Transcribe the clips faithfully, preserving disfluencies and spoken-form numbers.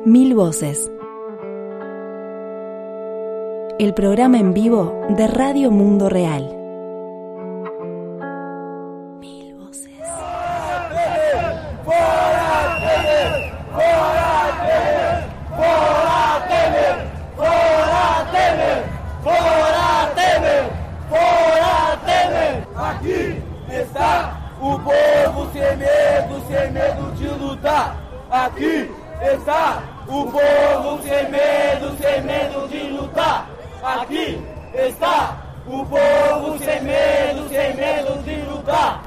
Mil Voces. El programa en vivo de Radio Mundo Real. Mil Voces. ¡Fora Temer! ¡Fora Temer! ¡Fora Temer! ¡Fora Temer! ¡Fora Temer! ¡Fora Temer! Aqui está o povo sem medo, sem medo de lutar. Aqui está o povo sem medo, sem medo de lutar. Aqui está o povo sem medo, sem medo de lutar.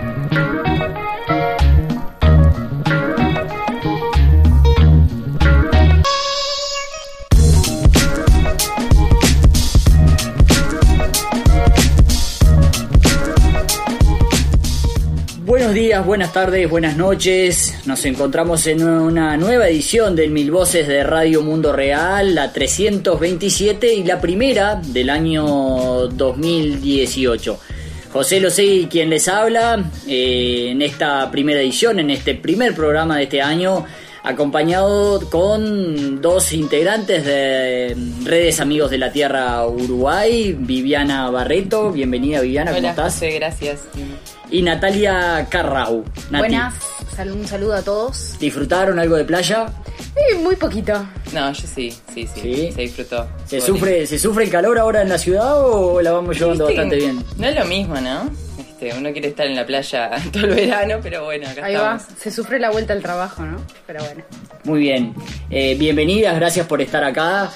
Buenos días, buenas tardes, buenas noches. Nos encontramos en una nueva edición del Mil Voces de Radio Mundo Real, la trescientos veintisiete y la primera del año dos mil dieciocho. José Losey, quien les habla, eh, en esta primera edición, en este primer programa de este año, acompañado con dos integrantes de Redes Amigos de la Tierra Uruguay, Viviana Barreto. Bienvenida, Viviana. Hola, ¿cómo estás? José, gracias. Y Natalia Carrau. Nati, buenas, sal- un saludo a todos. ¿disfrutaron algo de playa? Eh, muy poquito. No, yo sí, sí, sí, ¿Sí? se disfrutó. ¿Se Estuvo sufre, lindo. ¿Se sufre el calor ahora en la ciudad o la vamos llevando Viste, bastante bien? No es lo mismo, ¿no? Este, uno quiere estar en la playa todo el verano, pero bueno, acá Ahí va, estamos. se sufre la vuelta al trabajo, ¿no? Pero bueno. Muy bien. Eh, bienvenidas, gracias por estar acá.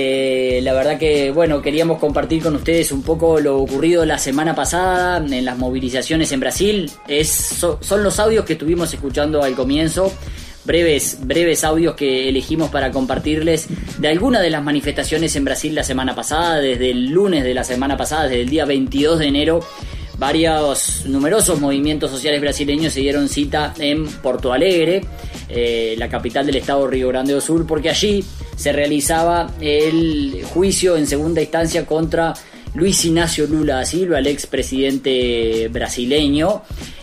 Eh, la verdad que, bueno, queríamos compartir con ustedes un poco lo ocurrido la semana pasada en las movilizaciones en Brasil. Es, so- son los audios que estuvimos escuchando al comienzo. Breves, breves audios que elegimos para compartirles de algunas de las manifestaciones en Brasil la semana pasada, desde el lunes de la semana pasada, desde el día veintidós de enero. Varios numerosos movimientos sociales brasileños se dieron cita en Porto Alegre, eh, la capital del estado Río Grande do Sul, porque allí se realizaba el juicio en segunda instancia contra Luis Ignacio Lula da Silva, el expresidente brasileño,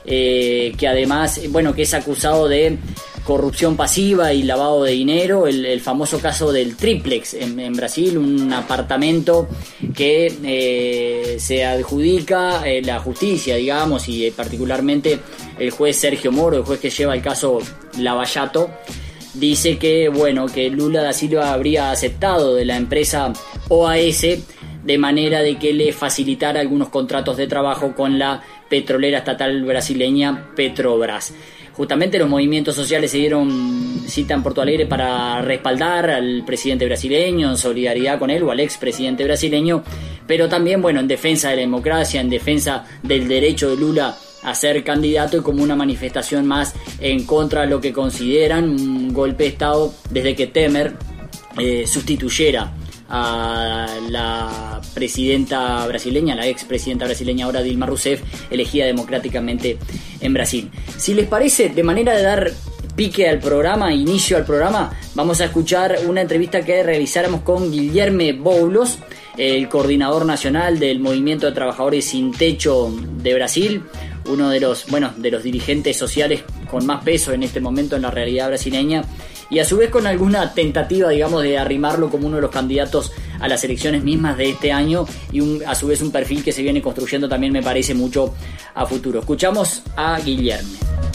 eh, que además, bueno, que es acusado de corrupción pasiva y lavado de dinero, el, el famoso caso del triplex en, en Brasil, un apartamento que eh, se adjudica eh, la justicia, digamos, y eh, particularmente el juez Sergio Moro, el juez que lleva el caso Lavallato, dice que, bueno, que Lula da Silva habría aceptado de la empresa O A S de manera de que le facilitara algunos contratos de trabajo con la petrolera estatal brasileña Petrobras. Justamente los movimientos sociales se dieron cita en Porto Alegre para respaldar al presidente brasileño, en solidaridad con él o al expresidente brasileño, pero también, bueno, en defensa de la democracia, en defensa del derecho de Lula a ser candidato y como una manifestación más en contra de lo que consideran un golpe de Estado desde que Temer eh, sustituyera a la presidenta brasileña, la expresidenta brasileña ahora Dilma Rousseff, elegida democráticamente en Brasil. Si les parece, de manera de dar pique al programa, inicio al programa, vamos a escuchar una entrevista que realizáramos con Guilherme Boulos, el coordinador nacional del Movimiento de Trabajadores Sin Techo de Brasil, uno de los, bueno, de los dirigentes sociales con más peso en este momento en la realidad brasileña, y a su vez con alguna tentativa, digamos, de arrimarlo como uno de los candidatos a las elecciones mismas de este año, y un, a su vez un perfil que se viene construyendo también me parece mucho a futuro. Escuchamos a Guilherme.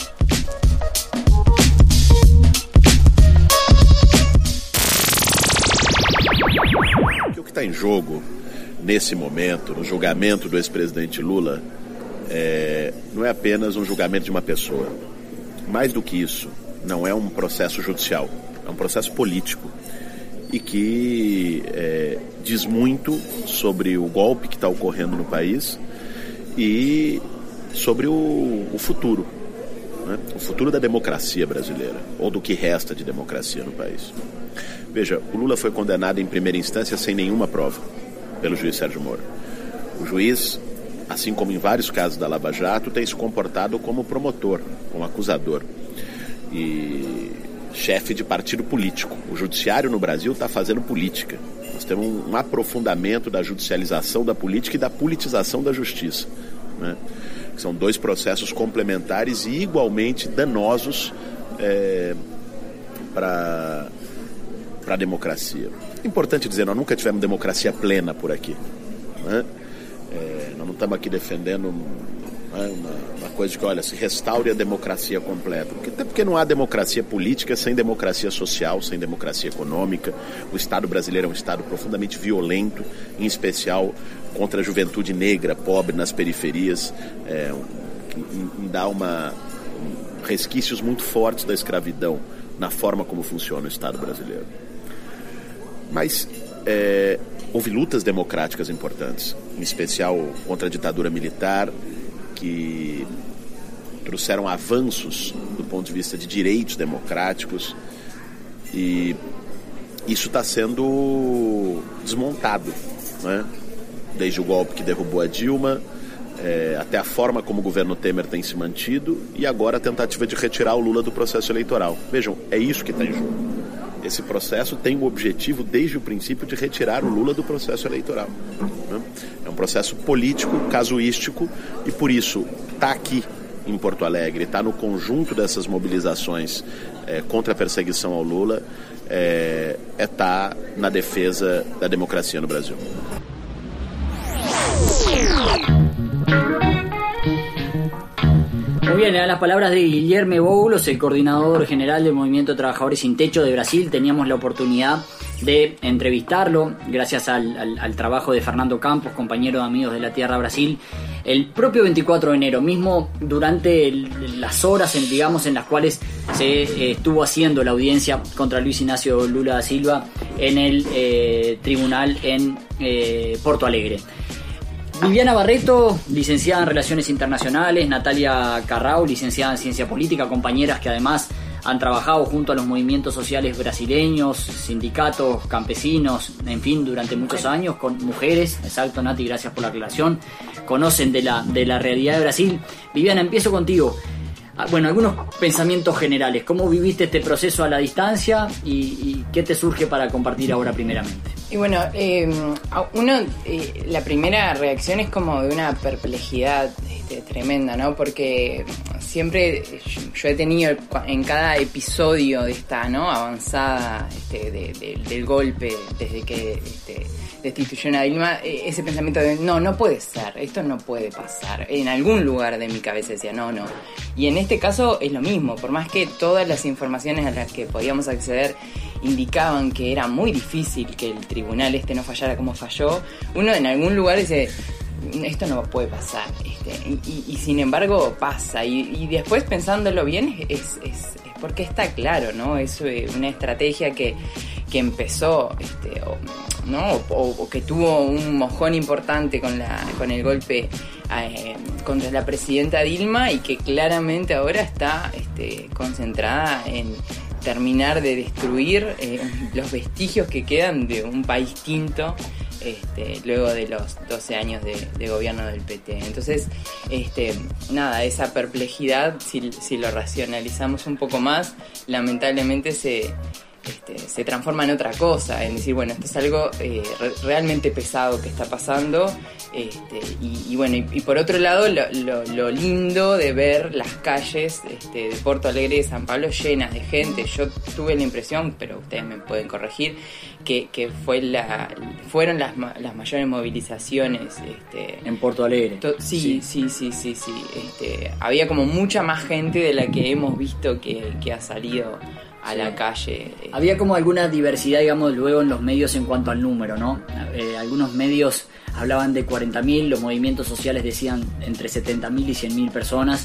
O que está em jogo nesse momento, no julgamento do ex-presidente Lula, é, não é apenas um julgamento de uma pessoa. Mais do que isso, não é um processo judicial, é um processo político e que é, diz muito sobre o golpe que está ocorrendo no país e sobre o, o futuro, né? O futuro da democracia brasileira, ou do que resta de democracia no país. Veja, o Lula foi condenado em primeira instância sem nenhuma prova pelo juiz Sérgio Moro. O juiz, assim como em vários casos da Lava Jato, tem se comportado como promotor, como acusador e chefe de partido político. O judiciário no Brasil está fazendo política. Nós temos um, um aprofundamento da judicialização da política e da politização da justiça, né? São dois processos complementares e igualmente danosos é, para para a democracia. Importante dizer, nós nunca tivemos democracia plena por aqui, né? É, nós não estamos aqui defendendo, né, uma, uma coisa de que, olha, se restaure a democracia completa. Porque, até porque não há democracia política sem democracia social, sem democracia econômica. O Estado brasileiro é um Estado profundamente violento, em especial contra a juventude negra, pobre, nas periferias, é, um, dá uma, um, resquícios muito fortes da escravidão na forma como funciona o Estado brasileiro. Mas é, houve lutas democráticas importantes, em especial contra a ditadura militar, que trouxeram avanços do ponto de vista de direitos democráticos, e isso está sendo desmontado, né? Desde o golpe que derrubou a Dilma, é, até a forma como o governo Temer tem se mantido, e agora a tentativa de retirar o Lula do processo eleitoral. Vejam, é isso que está em jogo. Esse processo tem o objetivo, desde o princípio, de retirar o Lula do processo eleitoral, né? É um processo político, casuístico, e por isso está aqui em Porto Alegre, está no conjunto dessas mobilizações é, contra a perseguição ao Lula, é estar tá na defesa da democracia no Brasil. Muy bien, eran las palabras de Guilherme Boulos, el coordinador general del Movimiento de Trabajadores Sin Techo de Brasil. Teníamos la oportunidad de entrevistarlo gracias al, al, al trabajo de Fernando Campos, compañero de Amigos de la Tierra Brasil, el propio veinticuatro de enero, mismo durante el, las horas, en, digamos, en las cuales se eh, estuvo haciendo la audiencia contra Luis Ignacio Lula da Silva en el eh, tribunal en eh, Porto Alegre. Viviana Barreto, licenciada en Relaciones Internacionales, Natalia Carrao, licenciada en Ciencia Política, compañeras que además han trabajado junto a los movimientos sociales brasileños, sindicatos, campesinos, en fin, durante muchos años, con mujeres. Exacto, Nati, gracias por la aclaración. Conocen de la, de la realidad de Brasil. Viviana, empiezo contigo. Bueno, algunos pensamientos generales. ¿Cómo viviste este proceso a la distancia y, y qué te surge para compartir ahora primeramente? Y bueno, eh, uno, eh, la primera reacción es como de una perplejidad este, tremenda, ¿no? Porque siempre yo, yo he tenido en cada episodio de esta, ¿no?, avanzada este, de, de, del golpe, desde que este, destituyeron a Dilma, ese pensamiento de no, no puede ser, esto no puede pasar. En algún lugar de mi cabeza decía no, no. Y en este caso es lo mismo, por más que todas las informaciones a las que podíamos acceder indicaban que era muy difícil que el tribunal este no fallara como falló, uno en algún lugar dice esto no puede pasar, este, y, y, y sin embargo pasa, y, y después pensándolo bien es, es, es porque está claro, ¿no? Es una estrategia que, que empezó, este, o, ¿no? O, o que tuvo un mojón importante con la con el golpe eh, contra la presidenta Dilma, y que claramente ahora está este, concentrada en terminar de destruir eh, los vestigios que quedan de un país tinto este, luego de los doce años de, de gobierno del P T. Entonces, este, nada, esa perplejidad, si, si lo racionalizamos un poco más, lamentablemente se... Este, se transforma en otra cosa, en decir, bueno, esto es algo eh, re- realmente pesado que está pasando, este, y, y bueno, y, y por otro lado lo, lo, lo lindo de ver las calles este, de Porto Alegre y de San Pablo llenas de gente. Yo tuve la impresión, pero ustedes me pueden corregir, que, que fue la, fueron las, las mayores movilizaciones este, en Porto Alegre. To- sí, sí, sí, sí, sí, sí. Este, había como mucha más gente de la que hemos visto que, que ha salido a la calle. Había como alguna diversidad, digamos, luego en los medios en cuanto al número, ¿no? Eh, algunos medios hablaban de cuarenta mil, los movimientos sociales decían entre setenta mil y cien mil personas,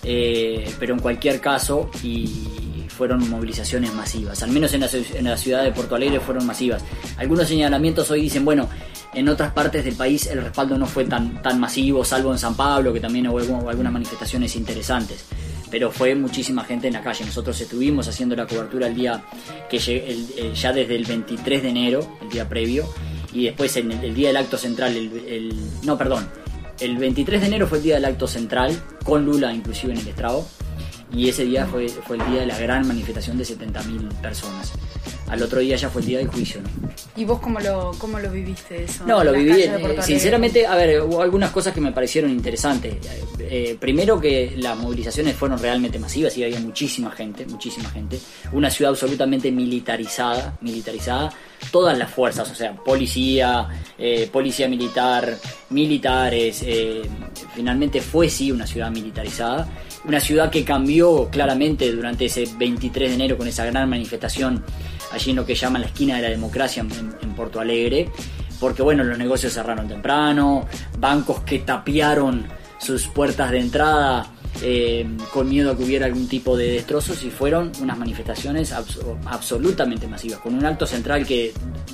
eh, pero en cualquier caso, y fueron movilizaciones masivas, al menos en la, en la ciudad de Porto Alegre fueron masivas. Algunos señalamientos hoy dicen, bueno, en otras partes del país el respaldo no fue tan, tan masivo, salvo en San Pablo, que también hubo, hubo algunas manifestaciones interesantes. Pero fue muchísima gente en la calle. Nosotros estuvimos haciendo la cobertura el día que llegué, el, el, ya desde el veintitrés de enero, el día previo, y después en el, el día del acto central, el, el, no, perdón, el veintitrés de enero fue el día del acto central, con Lula inclusive en el estrado, y ese día fue, fue el día de la gran manifestación de setenta mil personas. Al otro día ya fue el día del juicio, ¿no? ¿Y vos cómo lo, cómo lo viviste eso? No, lo Las viví, calles de eh, Porto Alegre. sinceramente, a ver, hubo algunas cosas que me parecieron interesantes. Eh, primero que las movilizaciones fueron realmente masivas y había muchísima gente, muchísima gente. Una ciudad absolutamente militarizada, militarizada. Todas las fuerzas, o sea, policía, eh, policía militar, militares. Eh, finalmente fue sí una ciudad militarizada. Una ciudad que cambió claramente durante ese veintitrés de enero con esa gran manifestación allí en lo que llaman la esquina de la democracia en, en Porto Alegre, porque bueno, los negocios cerraron temprano, bancos que tapiaron sus puertas de entrada eh, con miedo a que hubiera algún tipo de destrozos, y fueron unas manifestaciones abs- absolutamente masivas, con un alto central que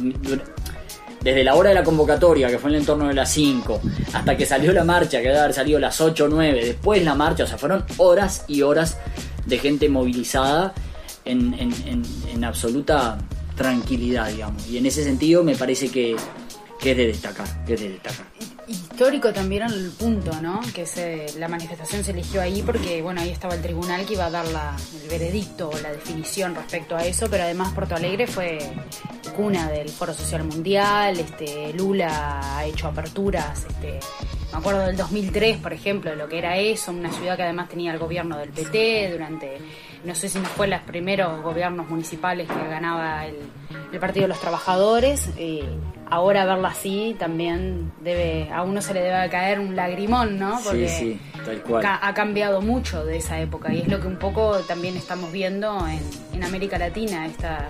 desde la hora de la convocatoria, que fue en el entorno de las cinco, hasta que salió la marcha, que debe haber salido a las ocho o nueve, después la marcha, o sea, fueron horas y horas de gente movilizada en, en, en, en absoluta tranquilidad, digamos. Y en ese sentido me parece que, que es de destacar, que es de destacar. Histórico también el punto, ¿no? Que se, la manifestación se eligió ahí porque, bueno, ahí estaba el tribunal que iba a dar la, el veredicto o la definición respecto a eso, pero además Porto Alegre fue cuna del Foro Social Mundial, este, Lula ha hecho aperturas, este, me acuerdo del dos mil tres, por ejemplo, de lo que era eso, una ciudad que además tenía el gobierno del P T durante, no sé si no fue los primeros gobiernos municipales que ganaba el, el Partido de los Trabajadores. Eh, ahora verla así también debe, a uno se le debe caer un lagrimón, ¿no? Porque sí, sí, tal cual. Ca- ha cambiado mucho de esa época y es lo que un poco también estamos viendo en, en América Latina, esta,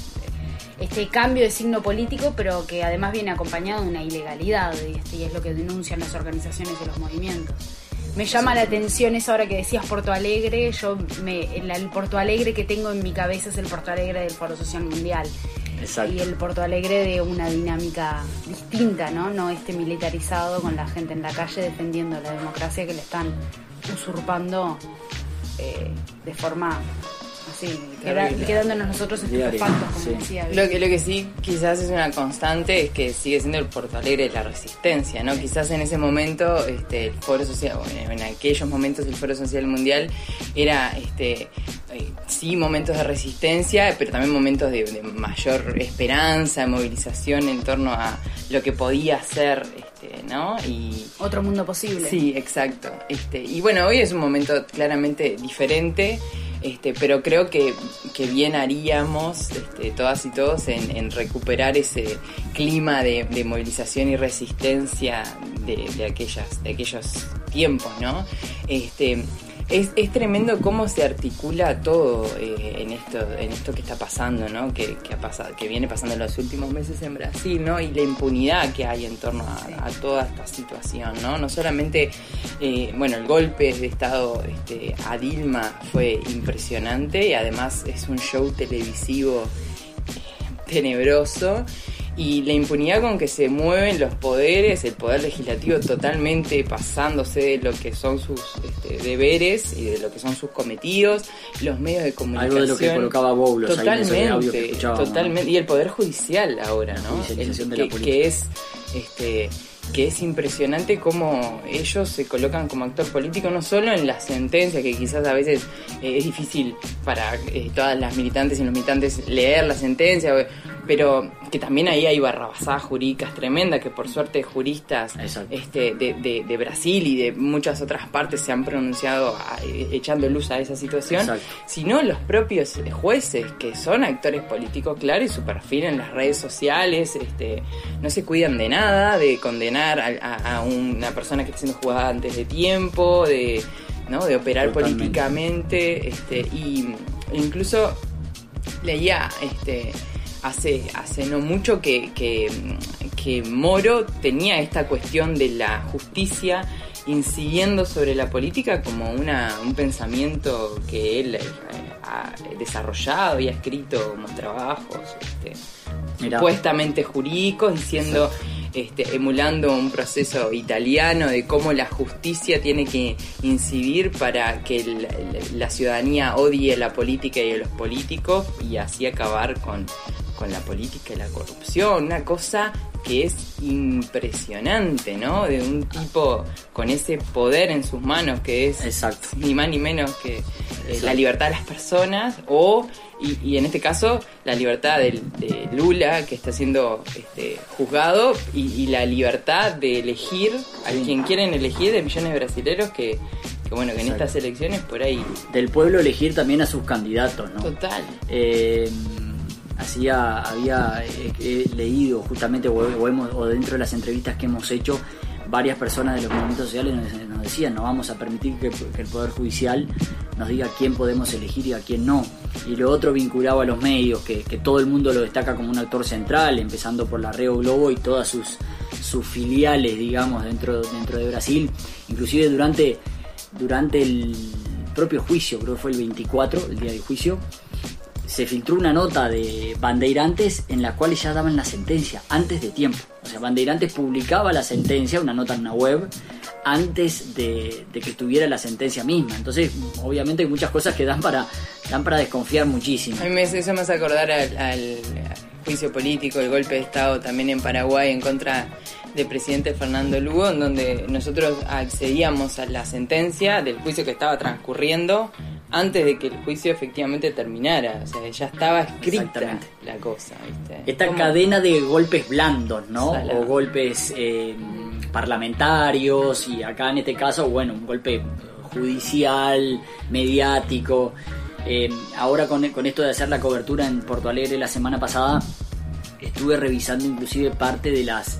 este cambio de signo político, pero que además viene acompañado de una ilegalidad, y, este, y es lo que denuncian las organizaciones y los movimientos. Me llama la atención eso ahora que decías Porto Alegre. Yo me, el, el Porto Alegre que tengo en mi cabeza es el Porto Alegre del Foro Social Mundial. Exacto. Y el Porto Alegre de una dinámica distinta, ¿no? No este militarizado con la gente en la calle defendiendo la democracia que le están usurpando eh, de forma así, queda, quedándonos nosotros estupefactos, como sí. decía. Lo que, lo que sí quizás es una constante es que sigue siendo el Porto Alegre de la resistencia, ¿no? Quizás en ese momento este, el Foro Social, bueno, en aquellos momentos el Foro Social Mundial era este eh, sí momentos de resistencia, pero también momentos de, de mayor esperanza, de movilización en torno a lo que podía ser, este, ¿no? Y otro mundo posible. sí, exacto. Este, y bueno, hoy es un momento claramente diferente. Este, pero creo que, que bien haríamos este, todas y todos en, en recuperar ese clima de, de movilización y resistencia de, de, aquellas, de aquellos tiempos, ¿no? Este, es, es tremendo cómo se articula todo eh, en esto en esto que está pasando, ¿no? Que, que, ha pasado, que viene pasando en los últimos meses en Brasil, ¿no? Y la impunidad que hay en torno a, a toda esta situación, ¿no? No solamente, eh, bueno, el golpe de Estado este, a Dilma fue impresionante y además es un show televisivo eh, tenebroso. Y la impunidad con que se mueven los poderes, el poder legislativo totalmente pasándose de lo que son sus este, deberes y de lo que son sus cometidos, los medios de comunicación. Algo de lo que colocaba Boulos totalmente, ahí en ese audio que escuchábamos, totalmente, ¿no? y el poder judicial ahora, ¿no? La judicialización El, de la que, política. que es este que es impresionante cómo ellos se colocan como actor político, no solo en la sentencia, que quizás a veces eh, es difícil para eh, todas las militantes y los militantes leer la sentencia, pero que también ahí hay barrabasadas jurídicas tremendas, que por suerte juristas este, de, de, de Brasil y de muchas otras partes se han pronunciado a, echando luz a esa situación. Exacto. Sino los propios jueces, que son actores políticos, claro, y su perfil en las redes sociales, este, no se cuidan de nada, de condenar a, a, a una persona que está siendo juzgada antes de tiempo, de, ¿no? de operar Totalmente. políticamente, este, y incluso leía este hace hace no mucho que, que, que Moro tenía esta cuestión de la justicia incidiendo sobre la política como una un pensamiento que él eh, ha desarrollado y ha escrito como trabajos este, supuestamente jurídicos, diciendo este, emulando un proceso italiano de cómo la justicia tiene que incidir para que la, la ciudadanía odie la política y a los políticos y así acabar con, con la política y la corrupción, una cosa que es impresionante, ¿no? De un tipo con ese poder en sus manos que es Exacto. ni más ni menos que eh, la libertad de las personas o, y, y en este caso, la libertad de, de Lula, que está siendo este, juzgado, y, y la libertad de elegir a sí. quien quieren elegir, de millones de brasileños que, que bueno, que en Exacto. estas elecciones por ahí... Del pueblo elegir también a sus candidatos, ¿no? Total. Eh, así había eh, eh, leído justamente, o, o, hemos, o dentro de las entrevistas que hemos hecho, varias personas de los movimientos sociales nos, nos decían: no vamos a permitir que, que el Poder Judicial nos diga quién podemos elegir y a quién no. Y lo otro vinculado a los medios, que, que todo el mundo lo destaca como un actor central, empezando por la Reo Globo y todas sus, sus filiales, digamos, dentro, dentro de Brasil. Inclusive durante, durante el propio juicio, creo que fue el veinticuatro, el día del juicio, se filtró una nota de Bandeirantes en la cual ya daban la sentencia antes de tiempo. O sea, Bandeirantes publicaba la sentencia, una nota en una web, antes de, de que estuviera la sentencia misma. Entonces, obviamente hay muchas cosas que dan para, dan para desconfiar muchísimo. A mí me, eso me hace acordar al, al juicio político, el golpe de Estado también en Paraguay en contra del presidente Fernando Lugo, en donde nosotros accedíamos a la sentencia del juicio que estaba transcurriendo antes de que el juicio efectivamente terminara. O sea, ya estaba escrita la cosa, ¿viste? Esta ¿Cómo? Cadena de golpes blandos, ¿no? Salado. O golpes eh, parlamentarios, y acá en este caso, bueno, un golpe judicial, mediático. Eh, ahora con, con esto de hacer la cobertura en Porto Alegre la semana pasada, estuve revisando inclusive parte de las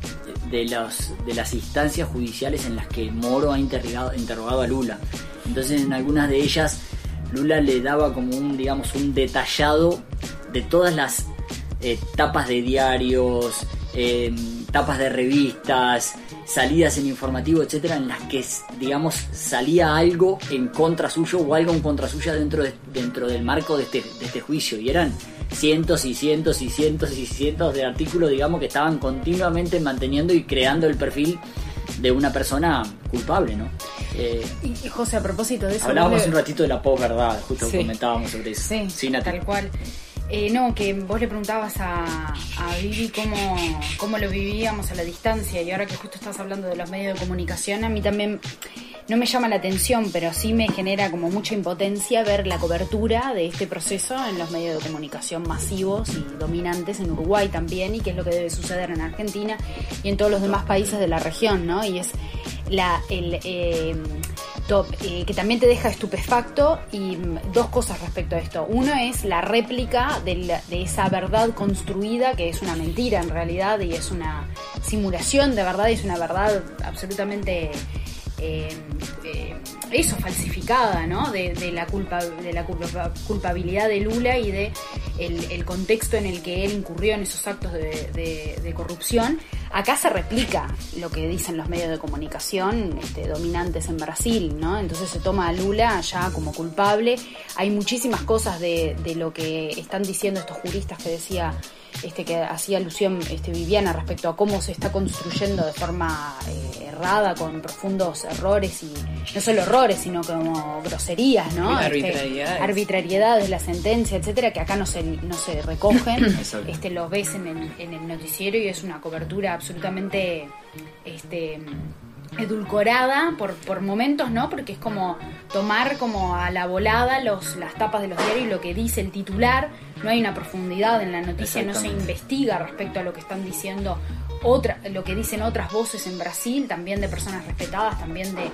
de los de las instancias judiciales en las que Moro ha interrogado, interrogado a Lula. Entonces, en algunas de ellas, Lula le daba como un, digamos, un detallado de todas las eh, tapas de diarios, eh, tapas de revistas, salidas en informativo, etcétera, en las que, digamos, salía algo en contra suyo o algo en contra suya dentro de, dentro del marco de este, de este juicio. Y eran cientos y cientos y cientos y cientos de artículos, digamos, que estaban continuamente manteniendo y creando el perfil de una persona culpable, ¿no? Eh, y, y José, a propósito de eso... Hablábamos le... un ratito de la posverdad, justo sí. comentábamos sobre eso. Sí, sí, tal cual. Eh, no, que vos le preguntabas a, a Vivi cómo, cómo lo vivíamos a la distancia, y ahora que justo estás hablando de los medios de comunicación, a mí también no me llama la atención, pero sí me genera como mucha impotencia ver la cobertura de este proceso en los medios de comunicación masivos y dominantes en Uruguay también, y qué es lo que debe suceder en Argentina y en todos los demás países de la región, ¿no? Y es la el eh, top, eh, que también te deja estupefacto, y dos cosas respecto a esto. Uno es la réplica de, la, de esa verdad construida, que es una mentira en realidad, y es una simulación de verdad, y es una verdad absolutamente eh, eh, eso, falsificada, ¿no? De, de la culpa, de la culpa, culpabilidad de Lula y de el, el contexto en el que él incurrió en esos actos de, de, de corrupción. Acá se replica lo que dicen los medios de comunicación este, dominantes en Brasil, ¿no? Entonces se toma a Lula ya como culpable. Hay muchísimas cosas de, de lo que están diciendo estos juristas que decía, este, que hacía alusión este, Viviana, respecto a cómo se está construyendo de forma eh, errada, con profundos errores, y no solo errores, sino como groserías, ¿no? Arbitrariedades. Este, arbitrariedades de la sentencia, etcétera, que acá no se, no se recogen. este, los ves en el, en el noticiero, y es una cobertura absolutamente este, edulcorada por, por momentos, ¿no? Porque es como tomar como a la volada los, las tapas de los diarios y lo que dice el titular. No hay una profundidad en la noticia, no se investiga respecto a lo que están diciendo otra, lo que dicen otras voces en Brasil, también de personas respetadas, también de,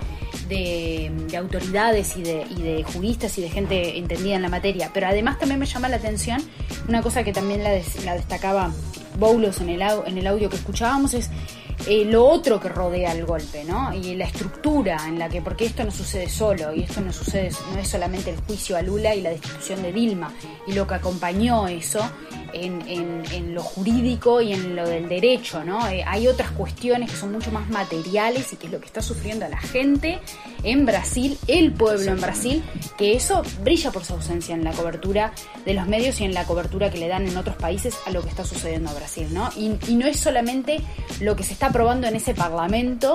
de, de autoridades y de, y de juristas y de gente entendida en la materia. Pero además también me llama la atención una cosa que también la, des, la destacaba Boulos en el, en el audio que escuchábamos, es Eh, lo otro que rodea el golpe, ¿no? Y la estructura en la que, porque esto no sucede solo, y esto no sucede, no es solamente el juicio a Lula y la destitución de Dilma, y lo que acompañó eso en, en, en lo jurídico y en lo del derecho, ¿no? Eh, hay otras cuestiones que son mucho más materiales, y que es lo que está sufriendo la gente en Brasil, el pueblo en Brasil, que eso brilla por su ausencia en la cobertura de los medios y en la cobertura que le dan en otros países a lo que está sucediendo a Brasil, ¿no? Y, y no es solamente lo que se está aprobando en ese parlamento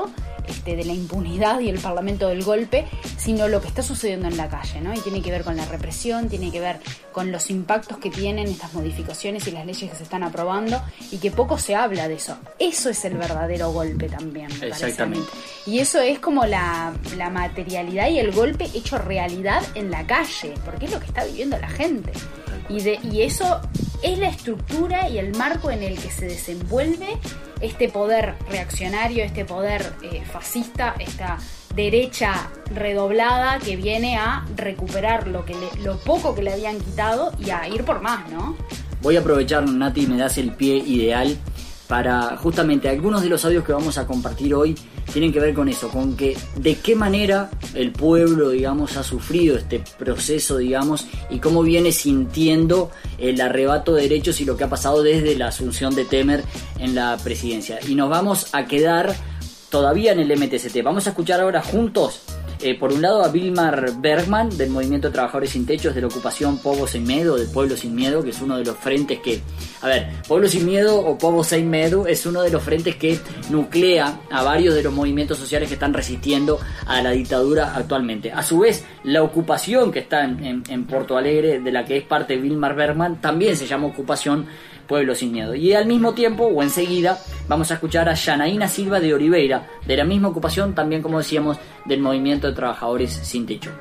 este, de la impunidad y el parlamento del golpe, sino lo que está sucediendo en la calle, ¿no? Y tiene que ver con la represión, tiene que ver con los impactos que tienen estas modificaciones y las leyes que se están aprobando, y que poco se habla de eso. Eso es el verdadero golpe también, me parece a mí. Y eso es como la, la materialidad y el golpe hecho realidad en la calle, porque es lo que está viviendo la gente. Y, de, y eso es la estructura y el marco en el que se desenvuelve este poder reaccionario, este poder eh, fascista, esta derecha redoblada que viene a recuperar lo, que le, lo poco que le habían quitado y a ir por más, ¿no? Voy a aprovechar, Nati, me das el pie ideal para justamente algunos de los audios que vamos a compartir hoy tienen que ver con eso, con que de qué manera el pueblo, digamos, ha sufrido este proceso, digamos, y cómo viene sintiendo el arrebato de derechos y lo que ha pasado desde la asunción de Temer en la presidencia. Y nos vamos a quedar todavía en el M T C T. Vamos a escuchar ahora juntos, eh, por un lado a Vilmar Bergman del Movimiento de Trabajadores Sin Techos, de la ocupación Povo Sem Medo, del Pueblo Sin Miedo, que es uno de los frentes que, a ver, Pueblo Sin Miedo o Povo Sem Medo es uno de los frentes que nuclea a varios de los movimientos sociales que están resistiendo a la dictadura actualmente. A su vez, la ocupación que está en, en, en Porto Alegre, de la que es parte Vilmar Bergman, también se llama Ocupación Pueblo Sin Miedo. Y al mismo tiempo, o enseguida, vamos a escuchar a Janaína Silva de Oliveira, de la misma ocupación, también, como decíamos, del Movimiento de Trabajadores Sin Techo.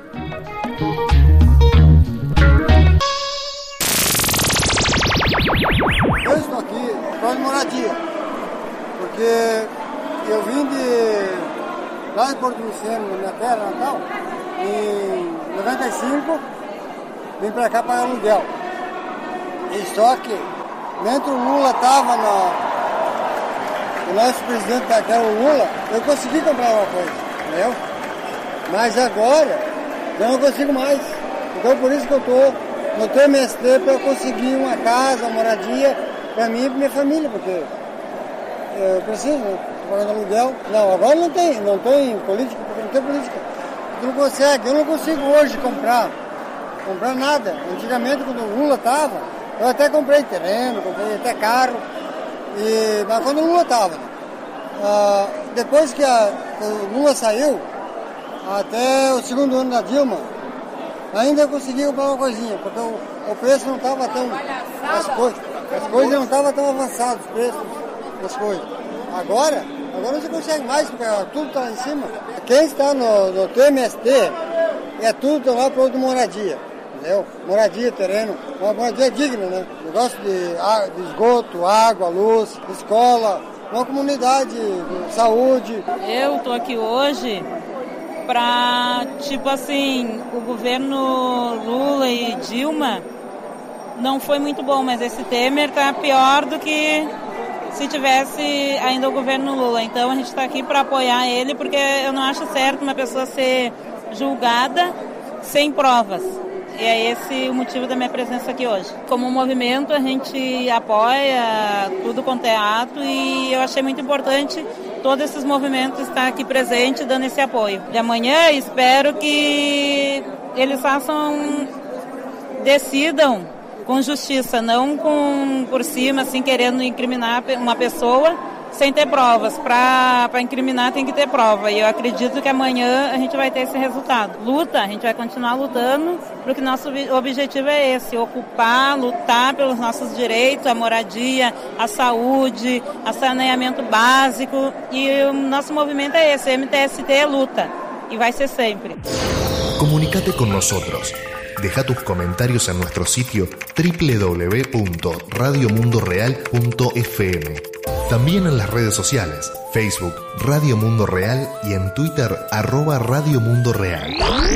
Eu estou aqui por causa de moradia, porque eu vim de lá de Porto Vicente, na minha terra natal, em noventa e cinco, vim para cá pagar aluguel. E só que, dentro o Lula estava na... o nosso presidente, que era o Lula, eu consegui comprar uma coisa, entendeu? Mas agora, eu não consigo mais. Então por isso que eu estou no T M S T, para eu conseguir uma casa, uma moradia, para mim e para minha família, porque eu preciso, né? Estou pagando aluguel. Não, agora não tem, não tem política, porque não tem política. Tu não consegue, eu não consigo hoje comprar, comprar nada. Antigamente, quando o Lula estava, eu até comprei terreno, comprei até carro, e, mas quando o Lula estava, ah, depois que a, o Lula saiu, até o segundo ano da Dilma, ainda eu consegui comprar uma coisinha, porque o, o preço não estava tão... As, coi, as coisas não estavam tão avançadas, os preços das coisas. Agora, agora você consegue mais, porque tudo está lá em cima. Quem está no, no T M S T, é tudo lá para outra moradia, entendeu? Moradia, terreno, uma moradia digna, né? Negócio de, de esgoto, água, luz, escola, uma comunidade, saúde. Eu estou aqui hoje para, tipo assim, o governo Lula e Dilma não foi muito bom, mas esse Temer tá pior do que se tivesse ainda o governo Lula. Então a gente está aqui para apoiar ele, porque eu não acho certo uma pessoa ser julgada sem provas. E é esse o motivo da minha presença aqui hoje. Como movimento, a gente apoia tudo quanto é ato, e eu achei muito importante todos esses movimentos estar aqui presente, dando esse apoio. De amanhã, espero que eles façam, decidam com justiça, não com, por cima, assim, querendo incriminar uma pessoa sem ter provas. Para incriminar tem que ter prova, e eu acredito que amanhã a gente vai ter esse resultado. Luta, a gente vai continuar lutando, porque nosso objetivo é esse, ocupar, lutar pelos nossos direitos, a moradia, a saúde, a saneamento básico, e o nosso movimento é esse, M T S T é luta, y va a ser siempre. Comunícate con nosotros. Deja tus comentarios en nuestro sitio doble u doble u doble u punto radio mundo real punto f m. También en las redes sociales, Facebook Radio Mundo Real y en Twitter arroba Radio Mundo Real.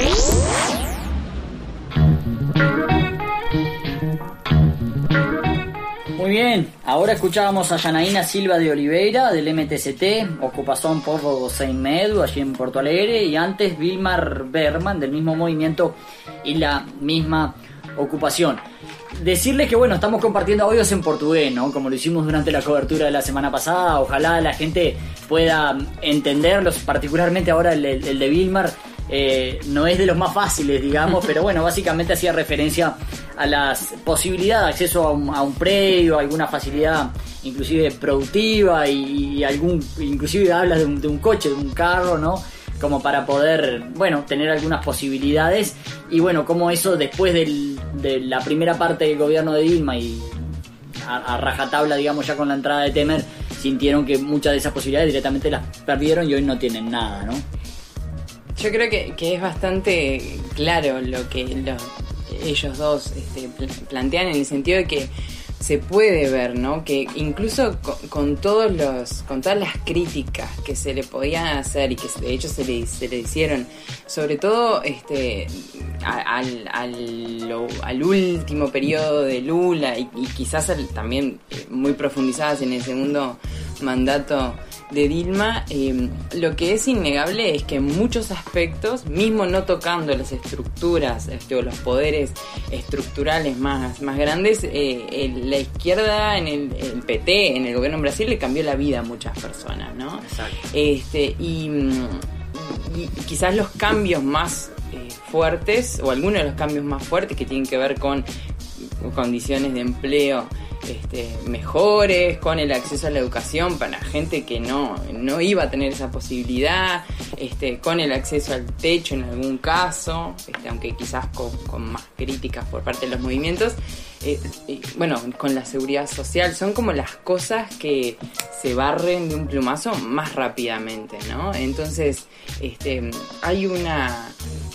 Muy bien, ahora escuchábamos a Janaína Silva de Oliveira del M T C T, Ocupación Povo Sem Medo, allí en Porto Alegre, y antes Vilmar Bergman del mismo movimiento y la misma ocupación. Decirles que bueno, estamos compartiendo audios en portugués, ¿no? Como lo hicimos durante la cobertura de la semana pasada. Ojalá la gente pueda entenderlos, particularmente ahora el, el de Vilmar. eh, no es de los más fáciles, digamos, pero bueno, básicamente hacía referencia a las posibilidades de acceso a un, a un predio, alguna facilidad inclusive productiva y, y algún, inclusive habla de un, de un coche, de un carro, ¿no? Como para poder, bueno, tener algunas posibilidades. Y bueno, como eso después del, de la primera parte del gobierno de Dilma y a, a rajatabla, digamos, ya con la entrada de Temer, sintieron que muchas de esas posibilidades directamente las perdieron y hoy no tienen nada, ¿no? Yo creo que, que es bastante claro lo que los, ellos dos este, plantean, en el sentido de que se puede ver, ¿no? Que incluso con, con todos los, con todas las críticas que se le podían hacer y que de hecho se le, se le hicieron, sobre todo este a, al, al, lo, al último periodo de Lula y, y quizás el, también eh, muy profundizadas en el segundo mandato de Dilma, eh, lo que es innegable es que en muchos aspectos, mismo no tocando las estructuras este, o los poderes estructurales más, más grandes, eh, el, la izquierda en el, el P T, en el gobierno en Brasil, le cambió la vida a muchas personas, ¿no? Exacto. Este, y, y quizás los cambios más eh, fuertes, o algunos de los cambios más fuertes que tienen que ver con condiciones de empleo Este, mejores, con el acceso a la educación para gente que no, no iba a tener esa posibilidad, este, con el acceso al techo en algún caso, este, aunque quizás con, con más críticas por parte de los movimientos, eh, eh, bueno, con la seguridad social, son como las cosas que se barren de un plumazo más rápidamente, ¿no? Entonces, este, hay una...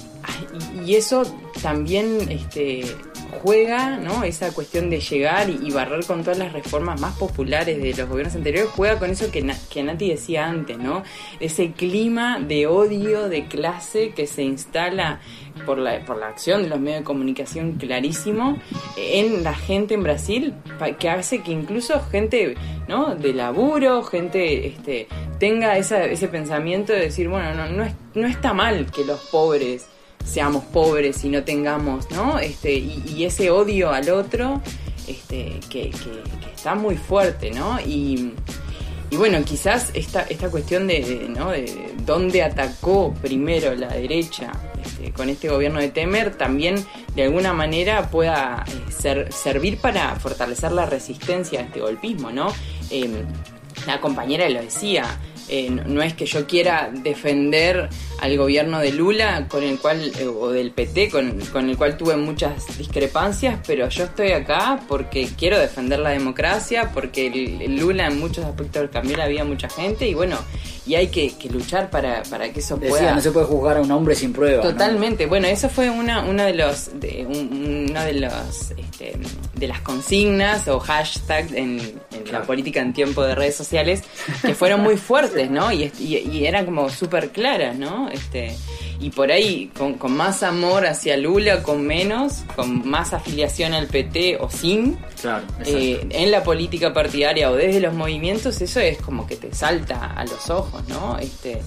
y eso también este, juega, ¿no? Esa cuestión de llegar y, y barrer con todas las reformas más populares de los gobiernos anteriores, juega con eso que, que Nati decía antes, ¿no? Ese clima de odio de clase que se instala por la, por la acción de los medios de comunicación clarísimo en la gente en Brasil, que hace que incluso gente, ¿no? de laburo, gente este, tenga esa, ese pensamiento de decir, bueno, no, no, es, no está mal que los pobres seamos pobres y no tengamos, ¿no? Este, y, y ese odio al otro, este, que, que, que está muy fuerte, ¿no? Y, y bueno, quizás esta, esta cuestión de, de, ¿no? de dónde atacó primero la derecha este, con este gobierno de Temer, también de alguna manera pueda eh, ser, servir para fortalecer la resistencia a este golpismo, ¿no? Eh, la compañera lo decía, Eh, no, no es que yo quiera defender al gobierno de Lula, con el cual eh, o del P T, con, con el cual tuve muchas discrepancias, pero yo estoy acá porque quiero defender la democracia, porque el, el Lula en muchos aspectos cambió la vida a mucha gente, y bueno, y hay que, que luchar para, para que eso Decía, pueda... no se puede juzgar a un hombre sin prueba. Totalmente, ¿no? Bueno, eso fue una una de los de un, uno de los este, de las consignas o hashtags en, en claro. la política en tiempo de redes sociales, que fueron muy fuertes, ¿no? Y, y, y eran como súper claras, ¿no? Este, y por ahí, con, con más amor hacia Lula, con menos, con más afiliación al P T o sin, claro, eh, en la política partidaria o desde los movimientos, eso es como que te salta a los ojos, ¿no? Este,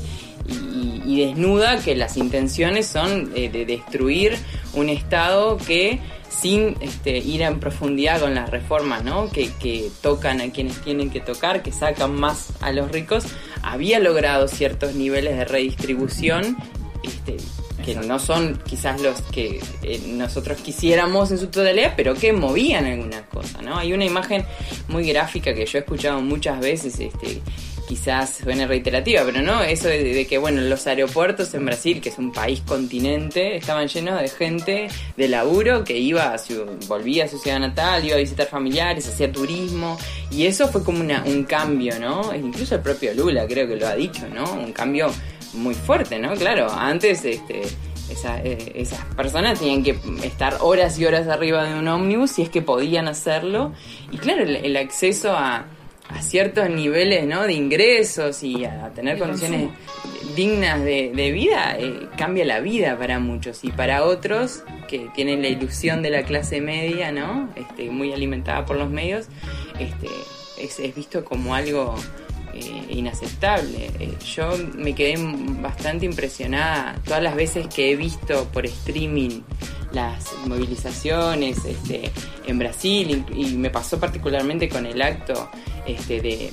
y, y desnuda que las intenciones son eh, de destruir un Estado que, sin este, ir en profundidad con las reformas, ¿no? que, que tocan a quienes tienen que tocar, que sacan más a los ricos, había logrado ciertos niveles de redistribución este, que no son quizás los que eh, nosotros quisiéramos en su totalidad, pero que movían alguna cosa, ¿no? Hay una imagen muy gráfica que yo he escuchado muchas veces, este, quizás suene reiterativa, pero no, eso de, de que, bueno, los aeropuertos en Brasil, que es un país continente, estaban llenos de gente de laburo que iba a su, volvía a su ciudad natal, iba a visitar familiares, hacía turismo, y eso fue como una, un cambio, ¿no? Incluso el propio Lula creo que lo ha dicho, ¿no? Un cambio muy fuerte, ¿no? Claro, antes este, esa, eh, esas personas tenían que estar horas y horas arriba de un ómnibus si es que podían hacerlo, y claro, el, el acceso a a ciertos niveles, ¿no? de ingresos y a tener condiciones dignas de, de vida, eh, cambia la vida para muchos, y para otros que tienen la ilusión de la clase media, ¿no? este, muy alimentada por los medios, este, es, es visto como algo eh, inaceptable. Eh, yo me quedé bastante impresionada todas las veces que he visto por streaming las movilizaciones este, en Brasil, y, y me pasó particularmente con el acto este, de,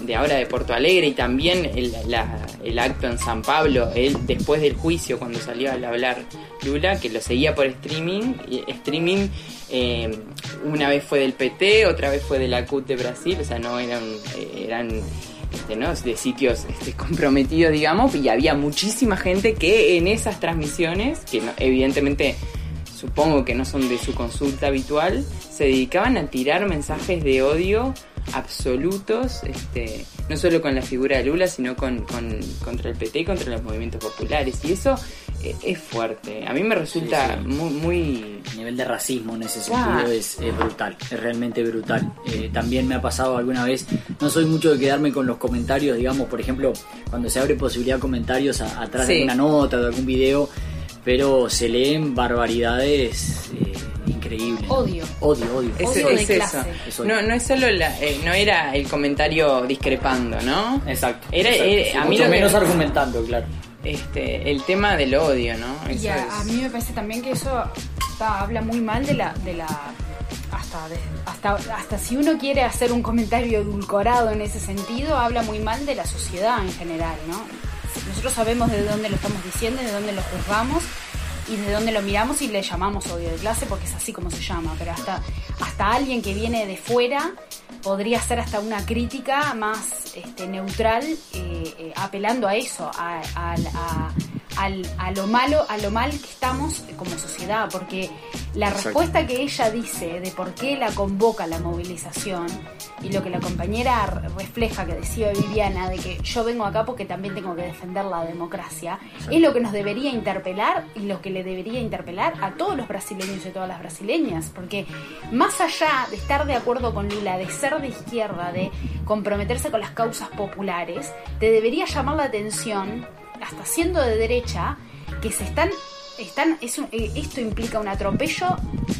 de ahora de Porto Alegre, y también el, la, el acto en San Pablo, él después del juicio, cuando salió al hablar Lula, que lo seguía por streaming, y streaming eh, una vez fue del P T, otra vez fue de la C U T de Brasil, o sea, no eran, eh, eran este, ¿no? de sitios este, comprometidos, digamos, y había muchísima gente que en esas transmisiones, que no, evidentemente supongo que no son de su consulta habitual, se dedicaban a tirar mensajes de odio absolutos, este, no solo con la figura de Lula, sino con, con contra el P T y contra los movimientos populares, y eso eh, es fuerte. A mí me resulta sí, sí. muy, muy... El nivel de racismo en ese sentido ah. es, es brutal, es realmente brutal. Eh, también me ha pasado alguna vez, no soy mucho de quedarme con los comentarios, digamos, por ejemplo, cuando se abre posibilidad de comentarios a, atrás sí. de alguna nota o de algún video, pero se leen barbaridades eh, increíbles. Odio. Odio, odio. Es, odio es de eso. clase. Es no, no es solo la, eh, no era el comentario discrepando, ¿no? Exacto. Era, exacto. era Sí, a mí mucho lo menos que, argumentando, claro. Este, el tema del odio, ¿no? Eso y a, es. a mí me parece también que eso está, habla muy mal de la, de la hasta, de, hasta, hasta si uno quiere hacer un comentario edulcorado en ese sentido, habla muy mal de la sociedad en general, ¿no? Nosotros sabemos de dónde lo estamos diciendo, de dónde lo juzgamos y de dónde lo miramos y le llamamos odio de clase porque es así como se llama, pero hasta, hasta alguien que viene de fuera podría hacer hasta una crítica más este, neutral, eh, eh, apelando a eso, a, a, a, a, a lo malo, a lo mal que estamos como sociedad, porque la Exacto. respuesta que ella dice de por qué la convoca la movilización y lo que la compañera refleja, que decía Viviana, de que yo vengo acá porque también tengo que defender la democracia, Exacto. es lo que nos debería interpelar y lo que le debería interpelar a todos los brasileños y a todas las brasileñas, porque más allá de estar de acuerdo con Lula, de ser de izquierda, de comprometerse con las causas populares, te debería llamar la atención, hasta siendo de derecha, que se están, están es un, esto implica un atropello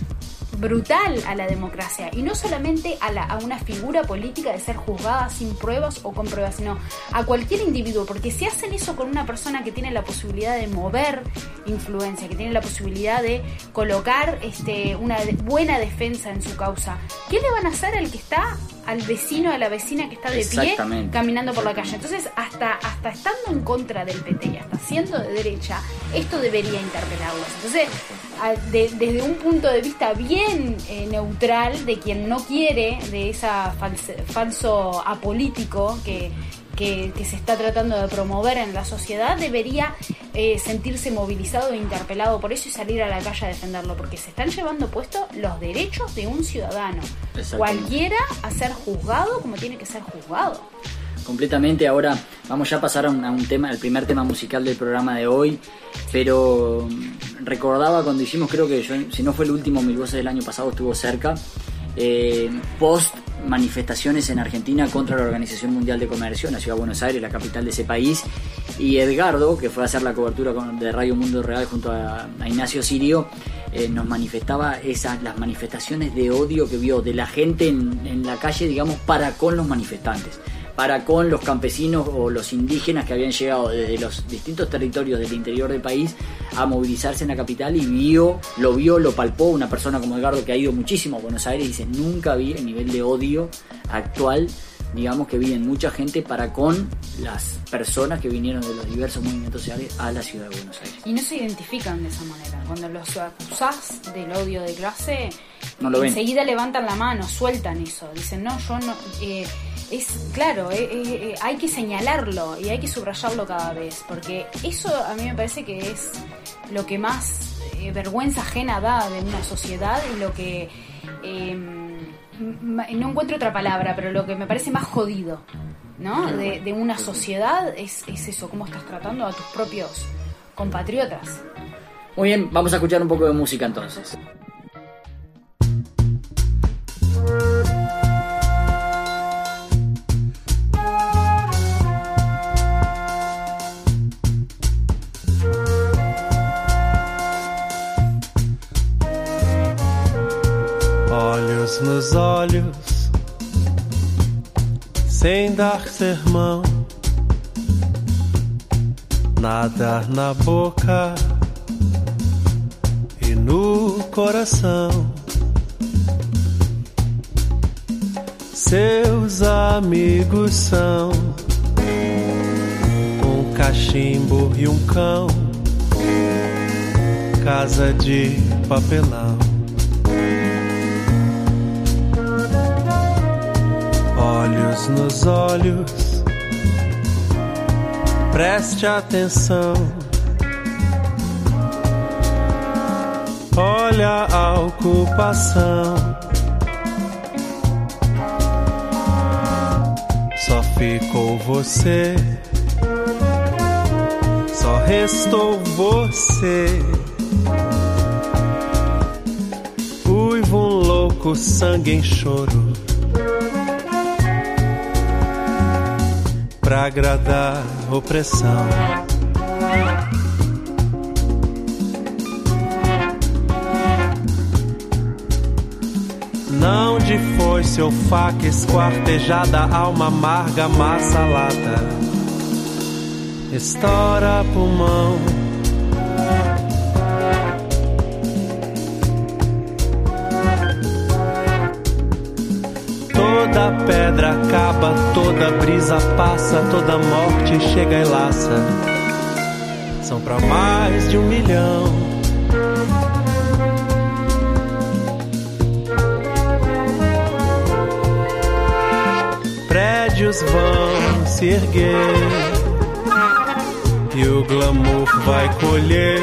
brutal a la democracia, y no solamente a, la, a una figura política de ser juzgada sin pruebas o con pruebas, sino a cualquier individuo, porque si hacen eso con una persona que tiene la posibilidad de mover influencia, que tiene la posibilidad de colocar este, una de, buena defensa en su causa, ¿qué le van a hacer al que está, al vecino, a la vecina que está de pie caminando por la calle? Entonces, hasta, hasta estando en contra del P T y hasta siendo de derecha, esto debería interpelarlos. Entonces, a, de, desde un punto de vista bien eh, neutral, de quien no quiere, de esa false, falso apolítico que, que, que se está tratando de promover en la sociedad, debería eh, sentirse movilizado e interpelado por eso y salir a la calle a defenderlo, porque se están llevando puestos los derechos de un ciudadano, cualquiera, a ser juzgado como tiene que ser juzgado. Completamente. Ahora vamos ya a pasar a un, a un tema, el primer tema musical del programa de hoy, pero recordaba cuando hicimos, creo que yo, si no fue el último Mil Voces del año pasado, estuvo cerca, eh, post manifestaciones en Argentina contra la Organización Mundial de Comercio en la ciudad de Buenos Aires, la capital de ese país, y Edgardo, que fue a hacer la cobertura con, de Radio Mundo Real junto a, a Ignacio Sirio, eh, nos manifestaba esas, las manifestaciones de odio que vio de la gente en, en la calle, digamos, para con los manifestantes, para con los campesinos o los indígenas que habían llegado desde los distintos territorios del interior del país a movilizarse en la capital, y vio, lo vio, lo palpó una persona como Edgardo, que ha ido muchísimo a Buenos Aires, y dice, nunca vi el nivel de odio actual, digamos, que vi en mucha gente para con las personas que vinieron de los diversos movimientos sociales a la ciudad de Buenos Aires. Y no se identifican de esa manera. Cuando los acusás del odio de clase, no lo enseguida ven. Levantan la mano, sueltan eso, dicen, no, yo no... Eh, es claro, eh, eh, hay que señalarlo y hay que subrayarlo cada vez, porque eso a mí me parece que es lo que más eh, vergüenza ajena da de una sociedad, y lo que eh, no encuentro otra palabra, pero lo que me parece más jodido, ¿no? De, de una sociedad es, es eso, cómo estás tratando a tus propios compatriotas. Muy bien, vamos a escuchar un poco de música entonces. Olhos nos olhos, sem dar sermão, nada na boca e no coração. Seus amigos são um cachimbo e um cão, casa de papelão. Olhos nos olhos, preste atenção. Olha a ocupação. Só ficou você, só restou você. Uivo, um louco, sangue em choro, pra agradar opressão. Não de foice ou faca esquartejada, alma amarga, massa lata, estoura pulmão. Toda pedra acaba, toda brisa passa, toda morte chega e laça. São pra mais de um milhão. Prédios vão se erguer e o glamour vai colher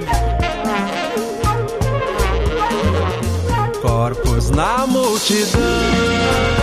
corpos na multidão.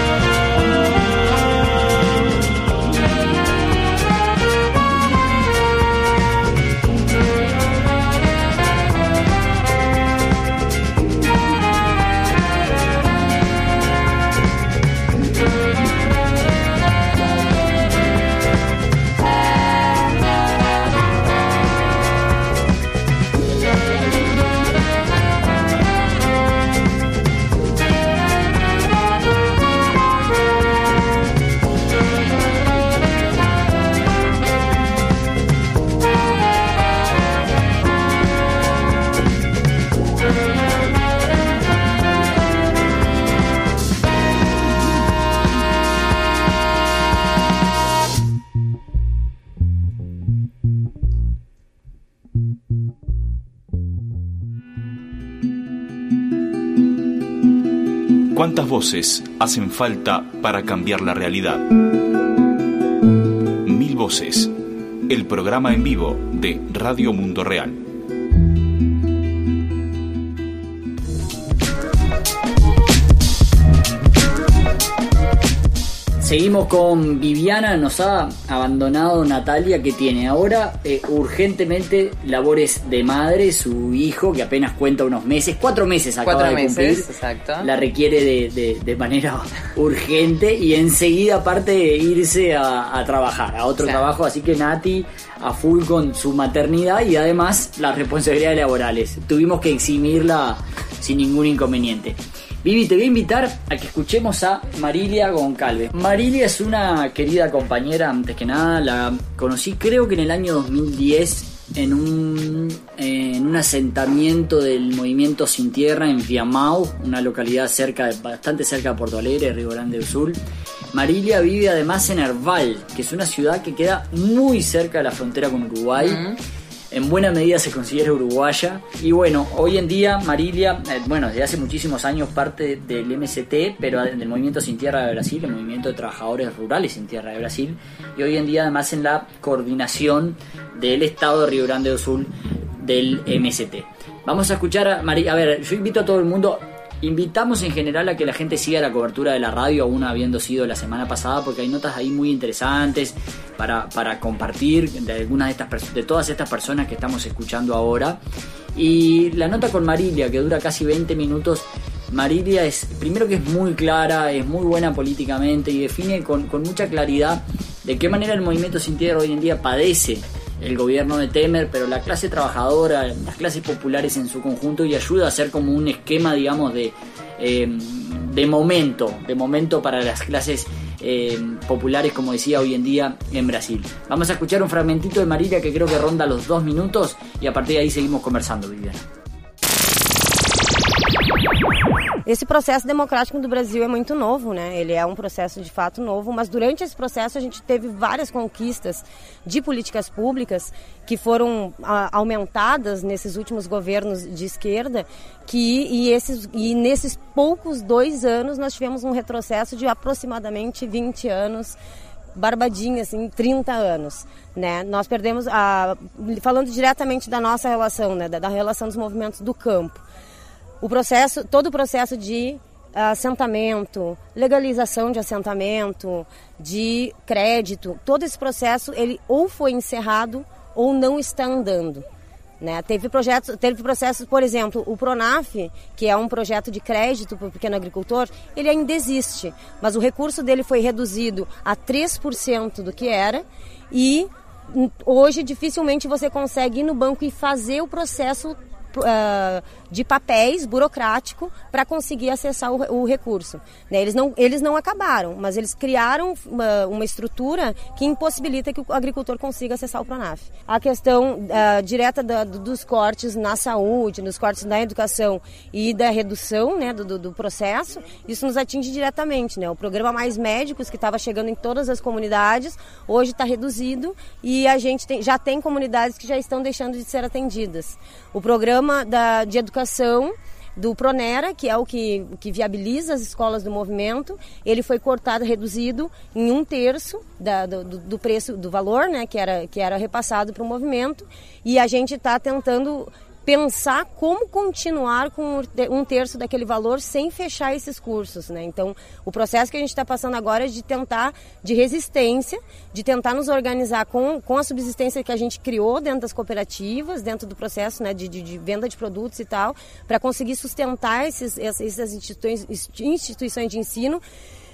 ¿Cuántas voces hacen falta para cambiar la realidad? Mil voces, el programa en vivo de Radio Mundo Real. Seguimos con Viviana, nos ha abandonado Natalia, que tiene ahora eh, urgentemente labores de madre. Su hijo, que apenas cuenta unos meses, cuatro meses acaba cuatro de cumplir, meses, exacto. La requiere de, de, de manera urgente y enseguida aparte irse a, a trabajar, a otro sí. trabajo, así que Nati a full con su maternidad y además las responsabilidades laborales. Tuvimos que eximirla sin ningún inconveniente. Vivi, te voy a invitar a que escuchemos a Marilia Goncalves. Marilia es una querida compañera, antes que nada, la conocí creo que en el año dos mil diez en un, en un asentamiento del movimiento Sin Tierra en Viamão, una localidad cerca de, bastante cerca de Porto Alegre, Río Grande do Sul. Marilia vive además en Herval, que es una ciudad que queda muy cerca de la frontera con Uruguay. Uh-huh. En buena medida se considera uruguaya. Y bueno, hoy en día Marilia, eh, bueno, desde hace muchísimos años parte del M S T, pero del Movimiento Sin Tierra de Brasil, el Movimiento de Trabajadores Rurales Sin Tierra de Brasil, y hoy en día además en la coordinación del Estado de Río Grande do Sul del M S T. Vamos a escuchar a Marilia. A ver, yo invito a todo el mundo, invitamos en general a que la gente siga la cobertura de la radio, aún habiendo sido la semana pasada, porque hay notas ahí muy interesantes para, para compartir de algunas de estas de todas estas personas que estamos escuchando ahora. Y la nota con Marilia, que dura casi veinte minutos. Marilia es, primero que es muy clara, es muy buena políticamente y define con, con mucha claridad de qué manera el Movimiento Sin Tierra hoy en día padece el gobierno de Temer, pero la clase trabajadora, las clases populares en su conjunto, y ayuda a hacer como un esquema, digamos, de, eh, de momento, de momento para las clases eh, populares, como decía, hoy en día en Brasil. Vamos a escuchar un fragmentito de Marilia que creo que ronda los dos minutos y a partir de ahí seguimos conversando, Viviana. esse processo democrático do Brasil é muito novo, né? Ele é um processo de fato novo, mas durante esse processo a gente teve várias conquistas de políticas públicas que foram a, aumentadas nesses últimos governos de esquerda, que, e, esses, e nesses poucos dois anos nós tivemos um retrocesso de aproximadamente vinte anos, barbadinha, assim, trinta anos, né? Nós perdemos, a, falando diretamente da nossa relação, né? da, da relação dos movimentos do campo, o processo, todo o processo de assentamento, legalização de assentamento, de crédito, todo esse processo, ele ou foi encerrado ou não está andando. Né? Teve projetos, teve processos, por exemplo, o Pronaf, que é um projeto de crédito para o pequeno agricultor, ele ainda existe, mas o recurso dele foi reduzido a três por cento do que era e hoje dificilmente você consegue ir no banco e fazer o processo Uh, de papéis burocrático para conseguir acessar o, o recurso. Né? Eles, não, eles não acabaram, mas eles criaram uma, uma estrutura que impossibilita que o agricultor consiga acessar o Pronaf. A questão uh, direta da, dos cortes na saúde, dos cortes na educação e da redução, né, do, do processo, isso nos atinge diretamente. Né? O programa Mais Médicos, que estava chegando em todas as comunidades, hoje está reduzido e a gente tem, já tem comunidades que já estão deixando de ser atendidas. O programa Da, de educação do Pronera, que é o que, que viabiliza as escolas do movimento, ele foi cortado, reduzido em um terço da, do, do preço, do valor, né, que era, que era repassado para o movimento, e a gente está tentando pensar como continuar com um terço daquele valor sem fechar esses cursos, né? Então, o processo que a gente está passando agora é de tentar, de resistência, de tentar nos organizar com, com a subsistência que a gente criou dentro das cooperativas, dentro do processo, né, de, de, de venda de produtos e tal, para conseguir sustentar esses, essas instituições, instituições de ensino,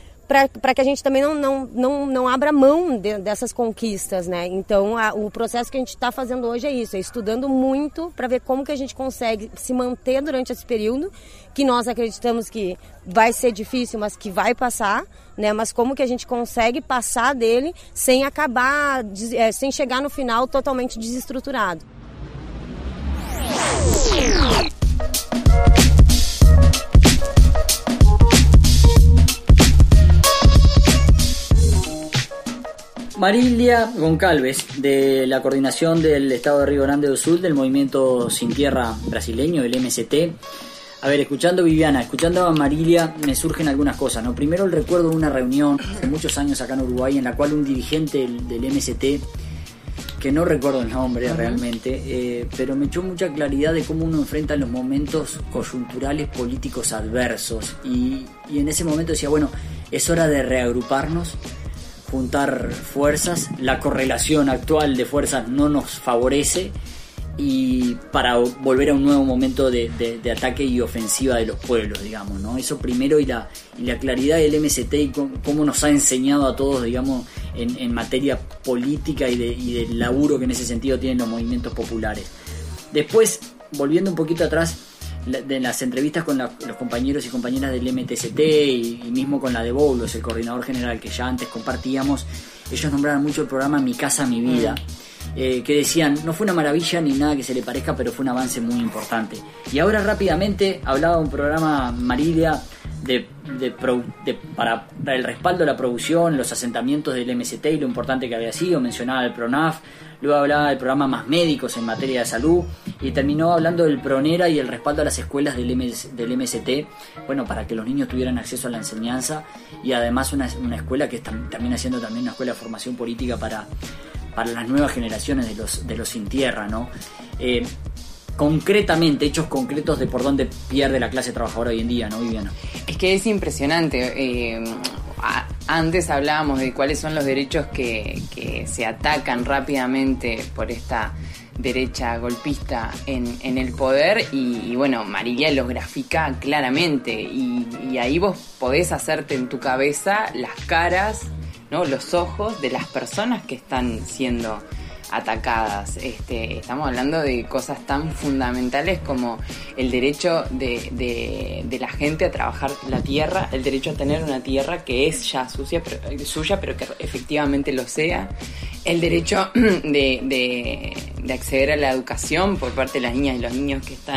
para que a gente também não, não, não, não abra mão de, dessas conquistas, né? Então, a, o processo que a gente está fazendo hoje é isso, é estudando muito para ver como que a gente consegue se manter durante esse período, que nós acreditamos que vai ser difícil, mas que vai passar, né? Mas como que a gente consegue passar dele sem acabar, é, sem chegar no final totalmente desestruturado. Marilia Goncalves, de la coordinación del Estado de Río Grande do Sul, del movimiento Sin Tierra brasileño, el M S T. A ver, escuchando a Viviana, escuchando a Marilia, me surgen algunas cosas, ¿no? Primero el recuerdo de una reunión hace muchos años acá en Uruguay, en la cual un dirigente del, del M S T, que no recuerdo el nombre uh-huh. realmente, eh, pero me echó mucha claridad de cómo uno enfrenta los momentos coyunturales políticos adversos. Y, y en ese momento decía, bueno, es hora de reagruparnos, juntar fuerzas, la correlación actual de fuerzas no nos favorece y para volver a un nuevo momento de, de, de ataque y ofensiva de los pueblos, digamos, ¿no? Eso primero, y la, y la claridad del M S T y cómo, cómo nos ha enseñado a todos, digamos, en, en materia política y, de, y del laburo que en ese sentido tienen los movimientos populares. Después, volviendo un poquito atrás, de las entrevistas con la, los compañeros y compañeras del M T S T y, y mismo con la de Boulos, el coordinador general que ya antes compartíamos, ellos nombraron mucho el programa Mi Casa, Mi Vida, mm. eh, que decían, no fue una maravilla ni nada que se le parezca, pero fue un avance muy importante. Y ahora rápidamente hablaba de un programa, Marilia, de, de, pro, de para, para el respaldo de la producción, los asentamientos del M S T y lo importante que había sido, mencionaba el PRONAF, luego hablaba del programa Más Médicos en materia de salud y terminó hablando del Pronera y el respaldo a las escuelas del, M S, del M S T, bueno, para que los niños tuvieran acceso a la enseñanza y además una, una escuela que está también haciendo también una escuela de formación política para, para las nuevas generaciones de los, de los sin tierra, ¿no? Eh, concretamente, hechos concretos de por dónde pierde la clase trabajadora hoy en día, ¿no, Viviana? Es que es impresionante. Eh, a, antes hablábamos de cuáles son los derechos que, que se atacan rápidamente por esta derecha golpista en, en el poder y, y bueno, Marilia los grafica claramente y, y ahí vos podés hacerte en tu cabeza las caras, ¿no? Los ojos de las personas que están siendo atacadas. Este, estamos hablando de cosas tan fundamentales como el derecho de, de, de la gente a trabajar la tierra, el derecho a tener una tierra que es ya sucia, pero, suya, pero que efectivamente lo sea, el derecho de, de, de acceder a la educación por parte de las niñas y los niños que están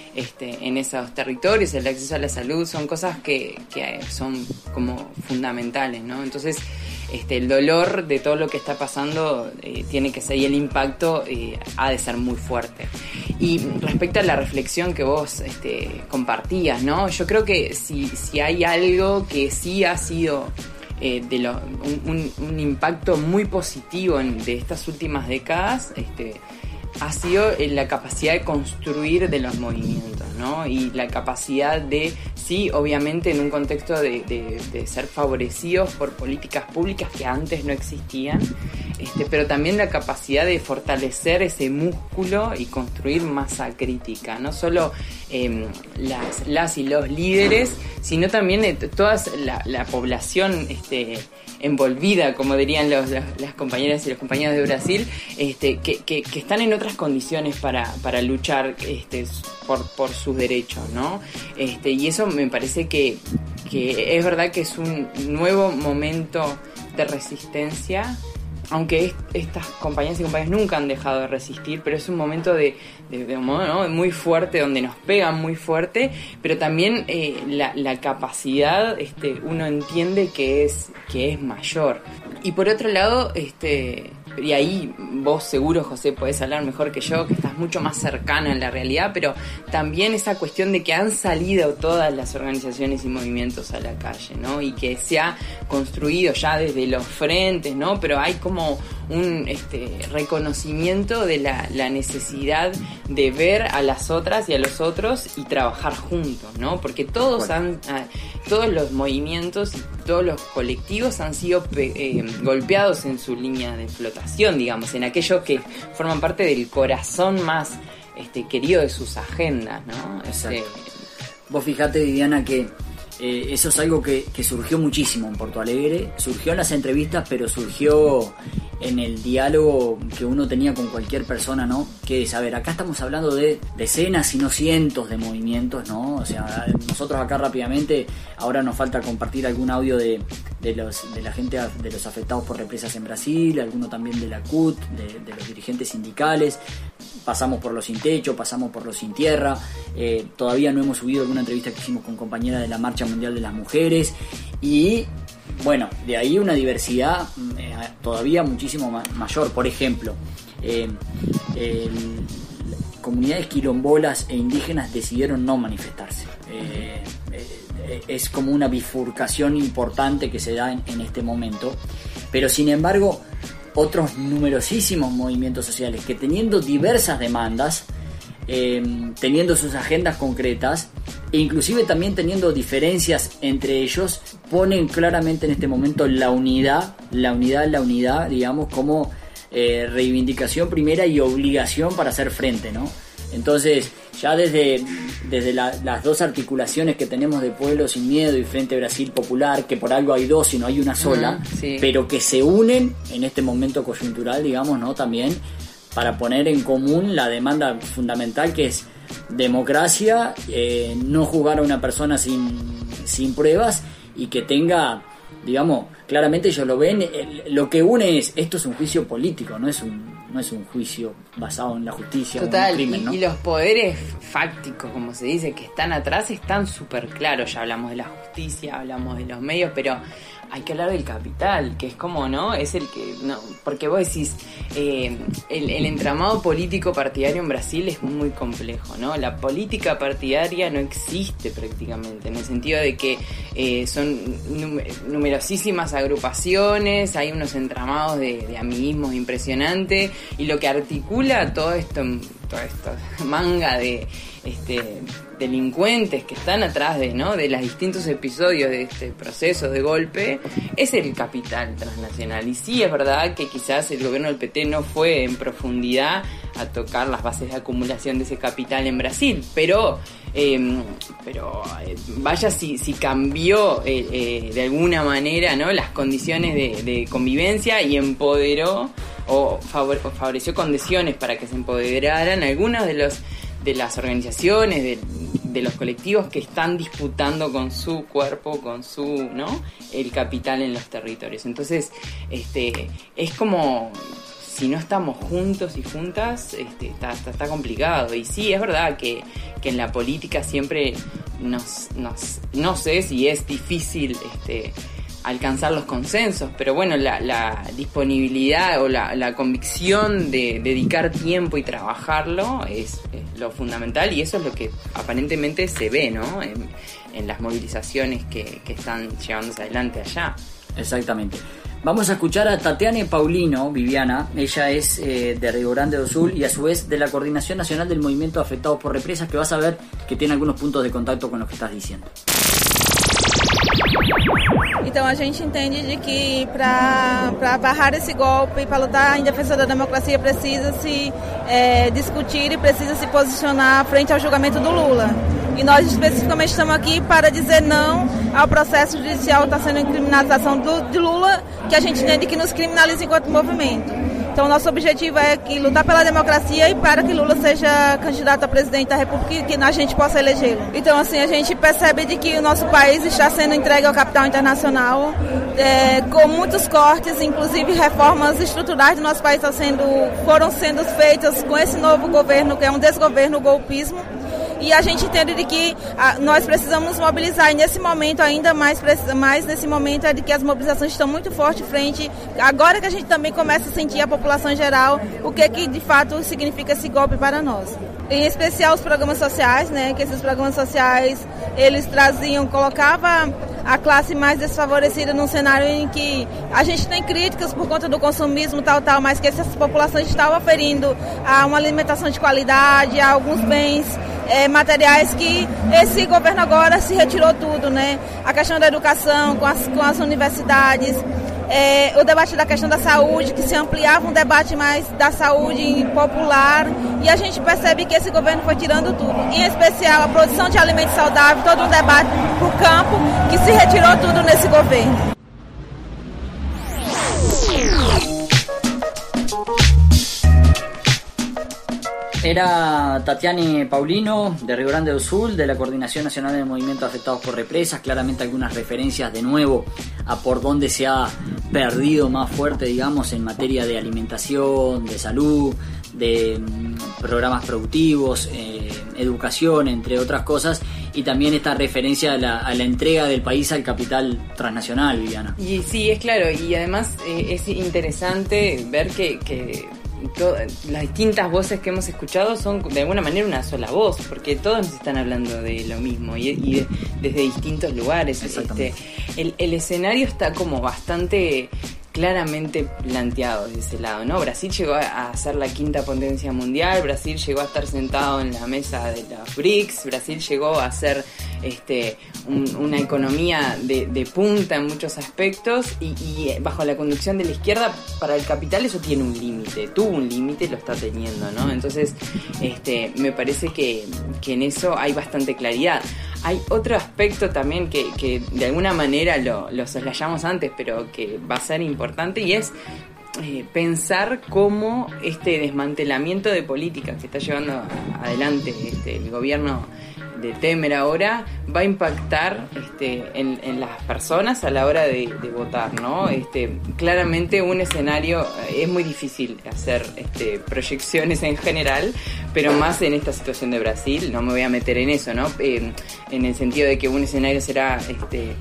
este, en esos territorios, el acceso a la salud, son cosas que, que son como fundamentales, ¿no? Entonces, este, el dolor de todo lo que está pasando eh, tiene que ser, y el impacto eh, ha de ser muy fuerte. Y respecto a la reflexión que vos este, compartías, ¿no? Yo creo que si, si hay algo que sí ha sido eh, de lo, un, un, un impacto muy positivo en, de estas últimas décadas, este, ha sido la capacidad de construir de los movimientos, ¿no? Y la capacidad de, sí, obviamente en un contexto de, de, de ser favorecidos por políticas públicas que antes no existían, este, pero también la capacidad de fortalecer ese músculo y construir masa crítica, no solo eh, las, las y los líderes, sino también eh, toda la, la población este, envolvida, como dirían los, los, las compañeras y los compañeros de Brasil, este, que, que, que están en otras condiciones para, para luchar este, por, por sus derechos, ¿no? Este, y eso me parece que, que es verdad que es un nuevo momento de resistencia, aunque es, estas compañeras y compañeros nunca han dejado de resistir, pero es un momento de, de, de modo, ¿no? muy fuerte, donde nos pegan muy fuerte, pero también eh, la, la capacidad, este, uno entiende que es, que es mayor. Y por otro lado, este, y ahí vos seguro, José, podés hablar mejor que yo, que estás mucho más cercano en la realidad, pero también esa cuestión de que han salido todas las organizaciones y movimientos a la calle, ¿no? Y que se ha construido ya desde los frentes, ¿no? Pero hay como un este, reconocimiento de la, la necesidad de ver a las otras y a los otros y trabajar juntos, ¿no? Porque todos bueno. han, todos los movimientos y todos los colectivos han sido eh, golpeados en su línea de flotación, digamos, en aquellos que forman parte del corazón más este, querido de sus agendas, ¿no? Exacto. Este, Vos fijate, Viviana, que eh, eso es algo que, que surgió muchísimo en Porto Alegre, surgió en las entrevistas, pero surgió en el diálogo que uno tenía con cualquier persona, ¿no? Que es, a ver, acá estamos hablando de decenas y no cientos de movimientos, ¿no? O sea, nosotros acá rápidamente, ahora nos falta compartir algún audio de, de, los, de la gente, de los afectados por represas en Brasil, alguno también de la C U T, de, de los dirigentes sindicales, pasamos por los sin techo, pasamos por los sin tierra, eh, todavía no hemos subido alguna entrevista que hicimos con compañeras de la Marcha Mundial de las Mujeres, y bueno, de ahí una diversidad eh, todavía muchísimo ma- mayor. Por ejemplo, eh, eh, comunidades quilombolas e indígenas decidieron no manifestarse. Eh, eh, es como una bifurcación importante que se da en, en este momento, pero sin embargo otros numerosísimos movimientos sociales que, teniendo diversas demandas, eh, teniendo sus agendas concretas e inclusive también teniendo diferencias entre ellos, ponen claramente en este momento la unidad, la unidad, la unidad, digamos, como eh, reivindicación primera y obligación para hacer frente, ¿no? Entonces, ya desde, desde la, las dos articulaciones que tenemos de Pueblo Sin Miedo y Frente Brasil Popular, que por algo hay dos y no hay una sola, uh-huh, sí. pero que se unen en este momento coyuntural, digamos, ¿no? También para poner en común la demanda fundamental, que es democracia, eh, no juzgar a una persona sin, sin pruebas, y que tenga, digamos, claramente ellos lo ven, el, lo que une es, esto es un juicio político, no es un, no es un juicio basado en la justicia. Total, o en un crimen, ¿no? y, y los poderes fácticos, como se dice, que están atrás, están súper claros. Ya hablamos de la justicia, hablamos de los medios, pero hay que hablar del capital, que es como, ¿no? Es el que, no, porque vos decís, eh, el, el entramado político partidario en Brasil es muy complejo, ¿no? La política partidaria no existe prácticamente, en el sentido de que eh, son num- numerosísimas agrupaciones, hay unos entramados de, de amiguismos impresionantes, y lo que articula todo esto, toda esta manga de este delincuentes que están atrás de, ¿no? de los distintos episodios de este proceso de golpe, es el capital transnacional. Y sí es verdad que quizás el gobierno del P T no fue en profundidad a tocar las bases de acumulación de ese capital en Brasil, pero eh, pero eh, vaya si, si cambió eh, eh, de alguna manera, ¿no? las condiciones de, de convivencia, y empoderó o, favore, o favoreció condiciones para que se empoderaran algunos de los de las organizaciones, de, de los colectivos que están disputando con su cuerpo, con su, ¿no? el capital en los territorios. Entonces, este, es como, si no estamos juntos y juntas, este, está, está, está complicado. Y sí, es verdad que, que en la política siempre nos, nos, no sé si es difícil este, alcanzar los consensos, pero bueno, la, la disponibilidad o la, la convicción de dedicar tiempo y trabajarlo es, es lo fundamental, y eso es lo que aparentemente se ve, ¿no? En, en las movilizaciones que, que están llevándose adelante allá. Exactamente. Vamos a escuchar a Tatiana Paulino, Viviana. Ella es eh, de Rio Grande do Sul y a su vez de la Coordinación Nacional del Movimiento Afectados por Represas, que vas a ver que tiene algunos puntos de contacto con lo que estás diciendo. Então a gente entende de que para barrar esse golpe, para lutar em defesa da democracia, precisa se é, discutir e precisa se posicionar frente ao julgamento do Lula. E nós especificamente estamos aqui para dizer não ao processo judicial que está sendo em criminalização do, de Lula, que a gente entende que nos criminaliza enquanto movimento. Então nosso objetivo é que lutar pela democracia e para que Lula seja candidato a presidente da República e que a gente possa elegê-lo. Então assim, a gente percebe de que o nosso país está sendo entregue ao capital internacional, é, com muitos cortes, inclusive reformas estruturais do nosso país estão sendo, foram sendo feitas com esse novo governo, que é um desgoverno, o golpismo. E a gente entende de que a, nós precisamos nos mobilizar, e nesse momento, ainda mais, mais nesse momento, é de que as mobilizações estão muito fortes frente, agora que a gente também começa a sentir a população em geral, o que que de fato significa esse golpe para nós. Em especial os programas sociais, né, que esses programas sociais, eles traziam, colocava a classe mais desfavorecida num cenário em que a gente tem críticas por conta do consumismo tal, tal, mas que essas populações estavam aferindo a uma alimentação de qualidade, a alguns bens é, materiais que esse governo agora se retirou tudo, né? A questão da educação com as, com as universidades, é, o debate da questão da saúde, que se ampliava um debate mais da saúde popular, e a gente percebe que esse governo foi tirando tudo, em especial a produção de alimentos saudáveis, todo um debate para o campo, que se retirou tudo nesse governo. Era Tatiana Paulino, de Rio Grande do Sul, de la Coordinación Nacional del Movimiento Afectados por Represas. Claramente algunas referencias de nuevo a por dónde se ha perdido más fuerte, digamos, en materia de alimentación, de salud, de mm, programas productivos, eh, educación, entre otras cosas, y también esta referencia a la, a la entrega del país al capital transnacional, Viviana. Y sí, es claro, y además eh, es interesante ver que... que... Todas las distintas voces que hemos escuchado son de alguna manera una sola voz, porque todos nos están hablando de lo mismo y, y de, desde distintos lugares. Este, el, el escenario está como bastante claramente planteado desde ese lado, ¿no? Brasil llegó a ser la quinta potencia mundial, Brasil llegó a estar sentado en la mesa de los B R I C S, Brasil llegó a ser este, un, una economía de, de punta en muchos aspectos, y, y bajo la conducción de la izquierda, para el capital eso tiene un límite, tuvo un límite, lo está teniendo, ¿no? Entonces, este, me parece que, que en eso hay bastante claridad. Hay otro aspecto también que, que de alguna manera lo, lo soslayamos antes, pero que va a ser importante, y es eh, pensar cómo este desmantelamiento de políticas que está llevando adelante este, el gobierno de Temer ahora va a impactar este, en, en las personas a la hora de, de votar, ¿no? Este, claramente un escenario, es muy difícil hacer este, proyecciones en general, pero más en esta situación de Brasil, no me voy a meter en eso, ¿no? Eh, en el sentido de que un escenario será este,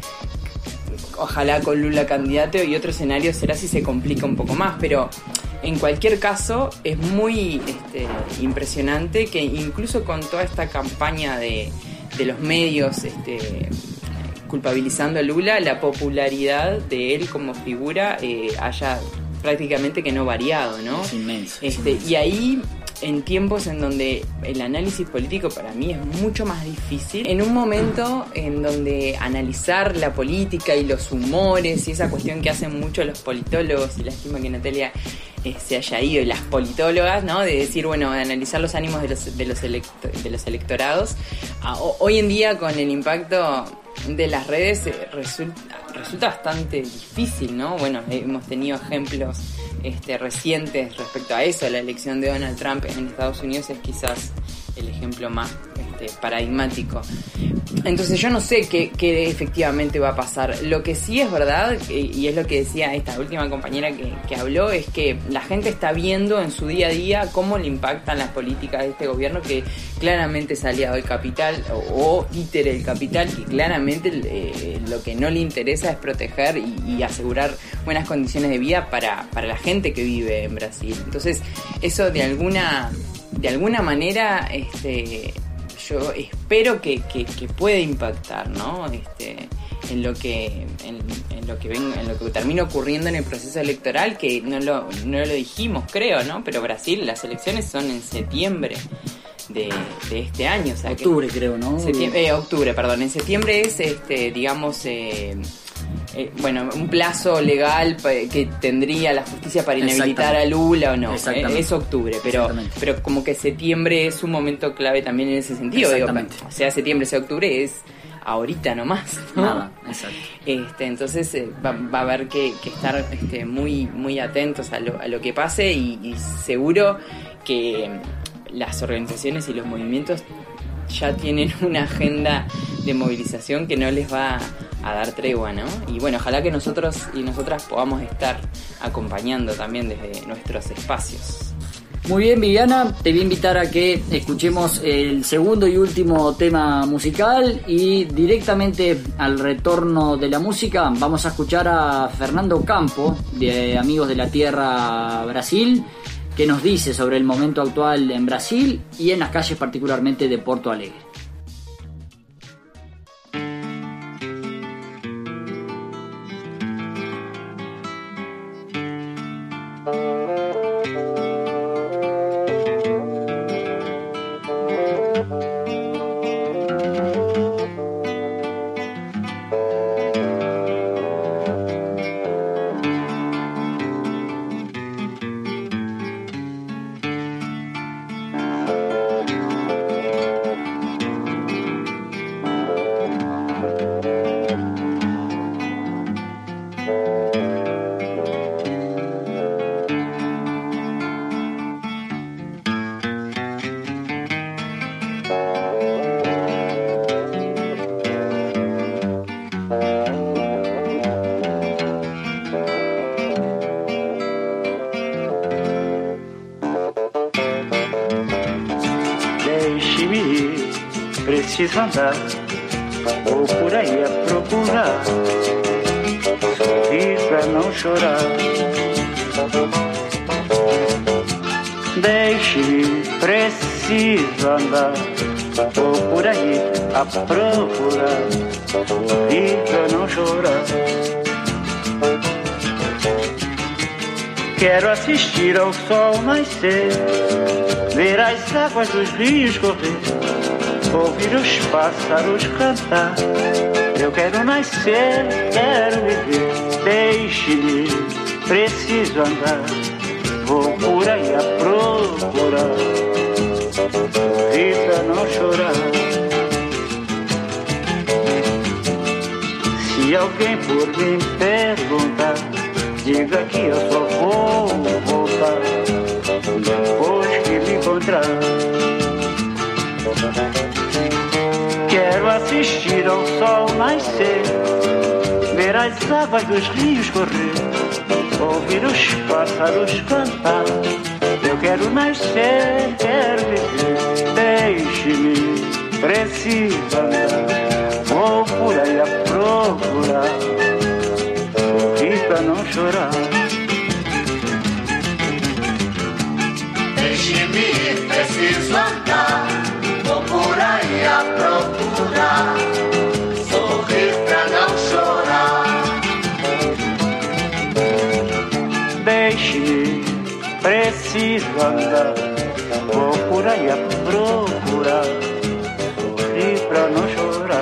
ojalá con Lula candidato, y otro escenario será si se complica un poco más, pero en cualquier caso es muy este, impresionante que incluso con toda esta campaña de, de los medios este, culpabilizando a Lula, la popularidad de él como figura eh, haya prácticamente que no variado, ¿no? Es inmenso, este, es inmenso. Y ahí, en tiempos en donde el análisis político para mí es mucho más difícil, en un momento en donde analizar la política y los humores y esa cuestión que hacen mucho los politólogos, y lástima que Natalia eh, se haya ido, y las politólogas, ¿no? De decir, bueno, de analizar los ánimos de los, de los, electo, de los electorados, a, hoy en día con el impacto de las redes eh, resulta, resulta bastante difícil, ¿no? Bueno, eh, hemos tenido ejemplos este, recientes respecto a eso. La elección de Donald Trump en Estados Unidos es quizás el ejemplo más este, paradigmático. Entonces yo no sé qué, qué efectivamente va a pasar. Lo que sí es verdad, y es lo que decía esta última compañera que, que habló, es que la gente está viendo en su día a día cómo le impactan las políticas de este gobierno, que claramente es aliado del capital o, o títere del capital, que claramente eh, lo que no le interesa es proteger y, y asegurar buenas condiciones de vida para, para la gente que vive en Brasil. Entonces eso de alguna, de alguna manera... este yo espero que, que, que pueda impactar, ¿no? Este, en lo que en, en lo que ven, en lo que termina ocurriendo en el proceso electoral, que no lo, no lo dijimos, creo, ¿no? Pero Brasil, las elecciones son en septiembre de, de este año, o sea, octubre, que, creo, ¿no? Septiembre, eh, octubre, perdón. En septiembre es, este, digamos, eh, eh, bueno, un plazo legal que tendría la justicia para inhabilitar a Lula o no. Eh, es octubre, pero pero como que septiembre es un momento clave también en ese sentido. Digo, o sea, septiembre, sea octubre es ahorita nomás, ¿no? Nada, exacto. Este, entonces eh, va, va a haber que, que estar este, muy muy atentos a lo, a lo que pase y, y seguro que las organizaciones y los movimientos ya tienen una agenda de movilización que no les va a dar tregua, ¿no? Y bueno, ojalá que nosotros y nosotras podamos estar acompañando también desde nuestros espacios. Muy bien, Viviana, te voy a invitar a que escuchemos el segundo y último tema musical y directamente al retorno de la música vamos a escuchar a Fernando Campo, de Amigos de la Tierra Brasil, que nos dice sobre el momento actual en Brasil y en las calles particularmente de Porto Alegre. Preciso andar, vou por aí a procurar, sorrir pra não chorar. Deixe-me, preciso andar, vou por aí a procurar, sorrir pra não chorar. Quero assistir ao sol nascer, ver as águas dos rios correr, ouvir os pássaros cantar. Eu quero nascer, quero viver. Deixe-me, preciso andar, vou por aí a procurar, sorrir pra não chorar. Se alguém por mim perguntar, diga que eu só vou voltar depois que me encontrar. Quero assistir ao sol nascer, ver as águas dos rios correr, ouvir os pássaros cantar. Eu quero nascer, quero viver. Deixe-me, preciso andar, vou por aí a procurar, sorrir pra não chorar. Deixe-me, preciso andar, vou por aí a procurar, sorrir pra não chorar. Deixe-me, preciso andar, vou por aí a procurar, sorrir pra não chorar.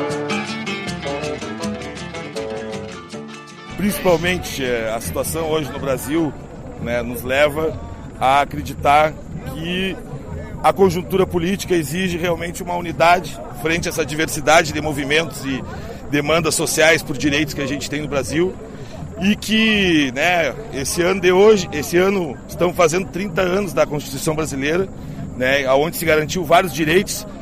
Principalmente a situação hoje no Brasil, né, nos leva a acreditar que a conjuntura política exige realmente uma unidade frente a essa diversidade de movimentos e demandas sociais por direitos que a gente tem no Brasil, e que, né, esse ano de hoje, esse ano estamos fazendo trinta anos da Constituição Brasileira, né, onde se garantiu vários direitos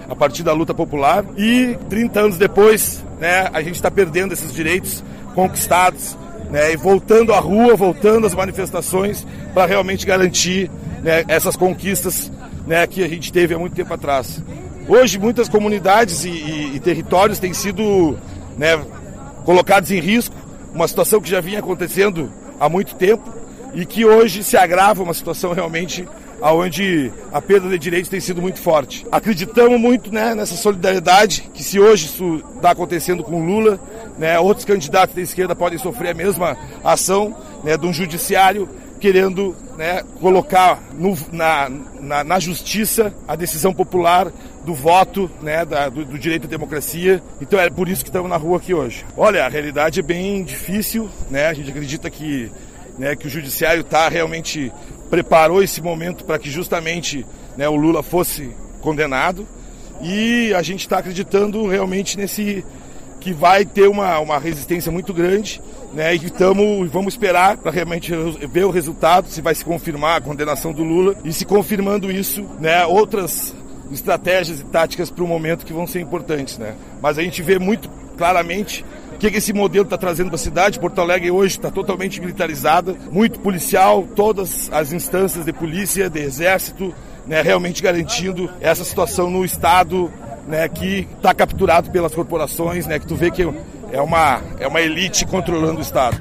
a partir da luta popular. E trinta anos depois, né, a gente está perdendo esses direitos conquistados, né, e voltando à rua, voltando às manifestações para realmente garantir, né, essas conquistas, né, que a gente teve há muito tempo atrás. Hoje muitas comunidades e, e, e territórios têm sido, né, colocados em risco, uma situação que já vinha acontecendo há muito tempo e que hoje se agrava, uma situação realmente onde a perda de direitos tem sido muito forte. Acreditamos muito, né, nessa solidariedade, que se hoje isso está acontecendo com Lula, né, outros candidatos da esquerda podem sofrer a mesma ação, né, de um judiciário querendo, né, colocar no, na, na, na justiça a decisão popular do voto, né, da, do, do direito à democracia. Então é por isso que estamos na rua aqui hoje. Olha, a realidade é bem difícil, né, a gente acredita que, né, que o judiciário tá, realmente preparou esse momento para que justamente, né, o Lula fosse condenado, e a gente está acreditando realmente nesse que vai ter uma, uma resistência muito grande, né, e tamo, vamos esperar para realmente ver o resultado, se vai se confirmar a condenação do Lula, e se confirmando isso, né, outras estratégias e táticas para o momento que vão ser importantes, né. Mas a gente vê muito claramente o que, que esse modelo está trazendo para a cidade. Porto Alegre hoje está totalmente militarizada, muito policial, todas as instâncias de polícia, de exército, né, realmente garantindo essa situação no estado, né, que está capturado pelas corporações, né, que tu vê que é uma, é uma elite controlando o estado.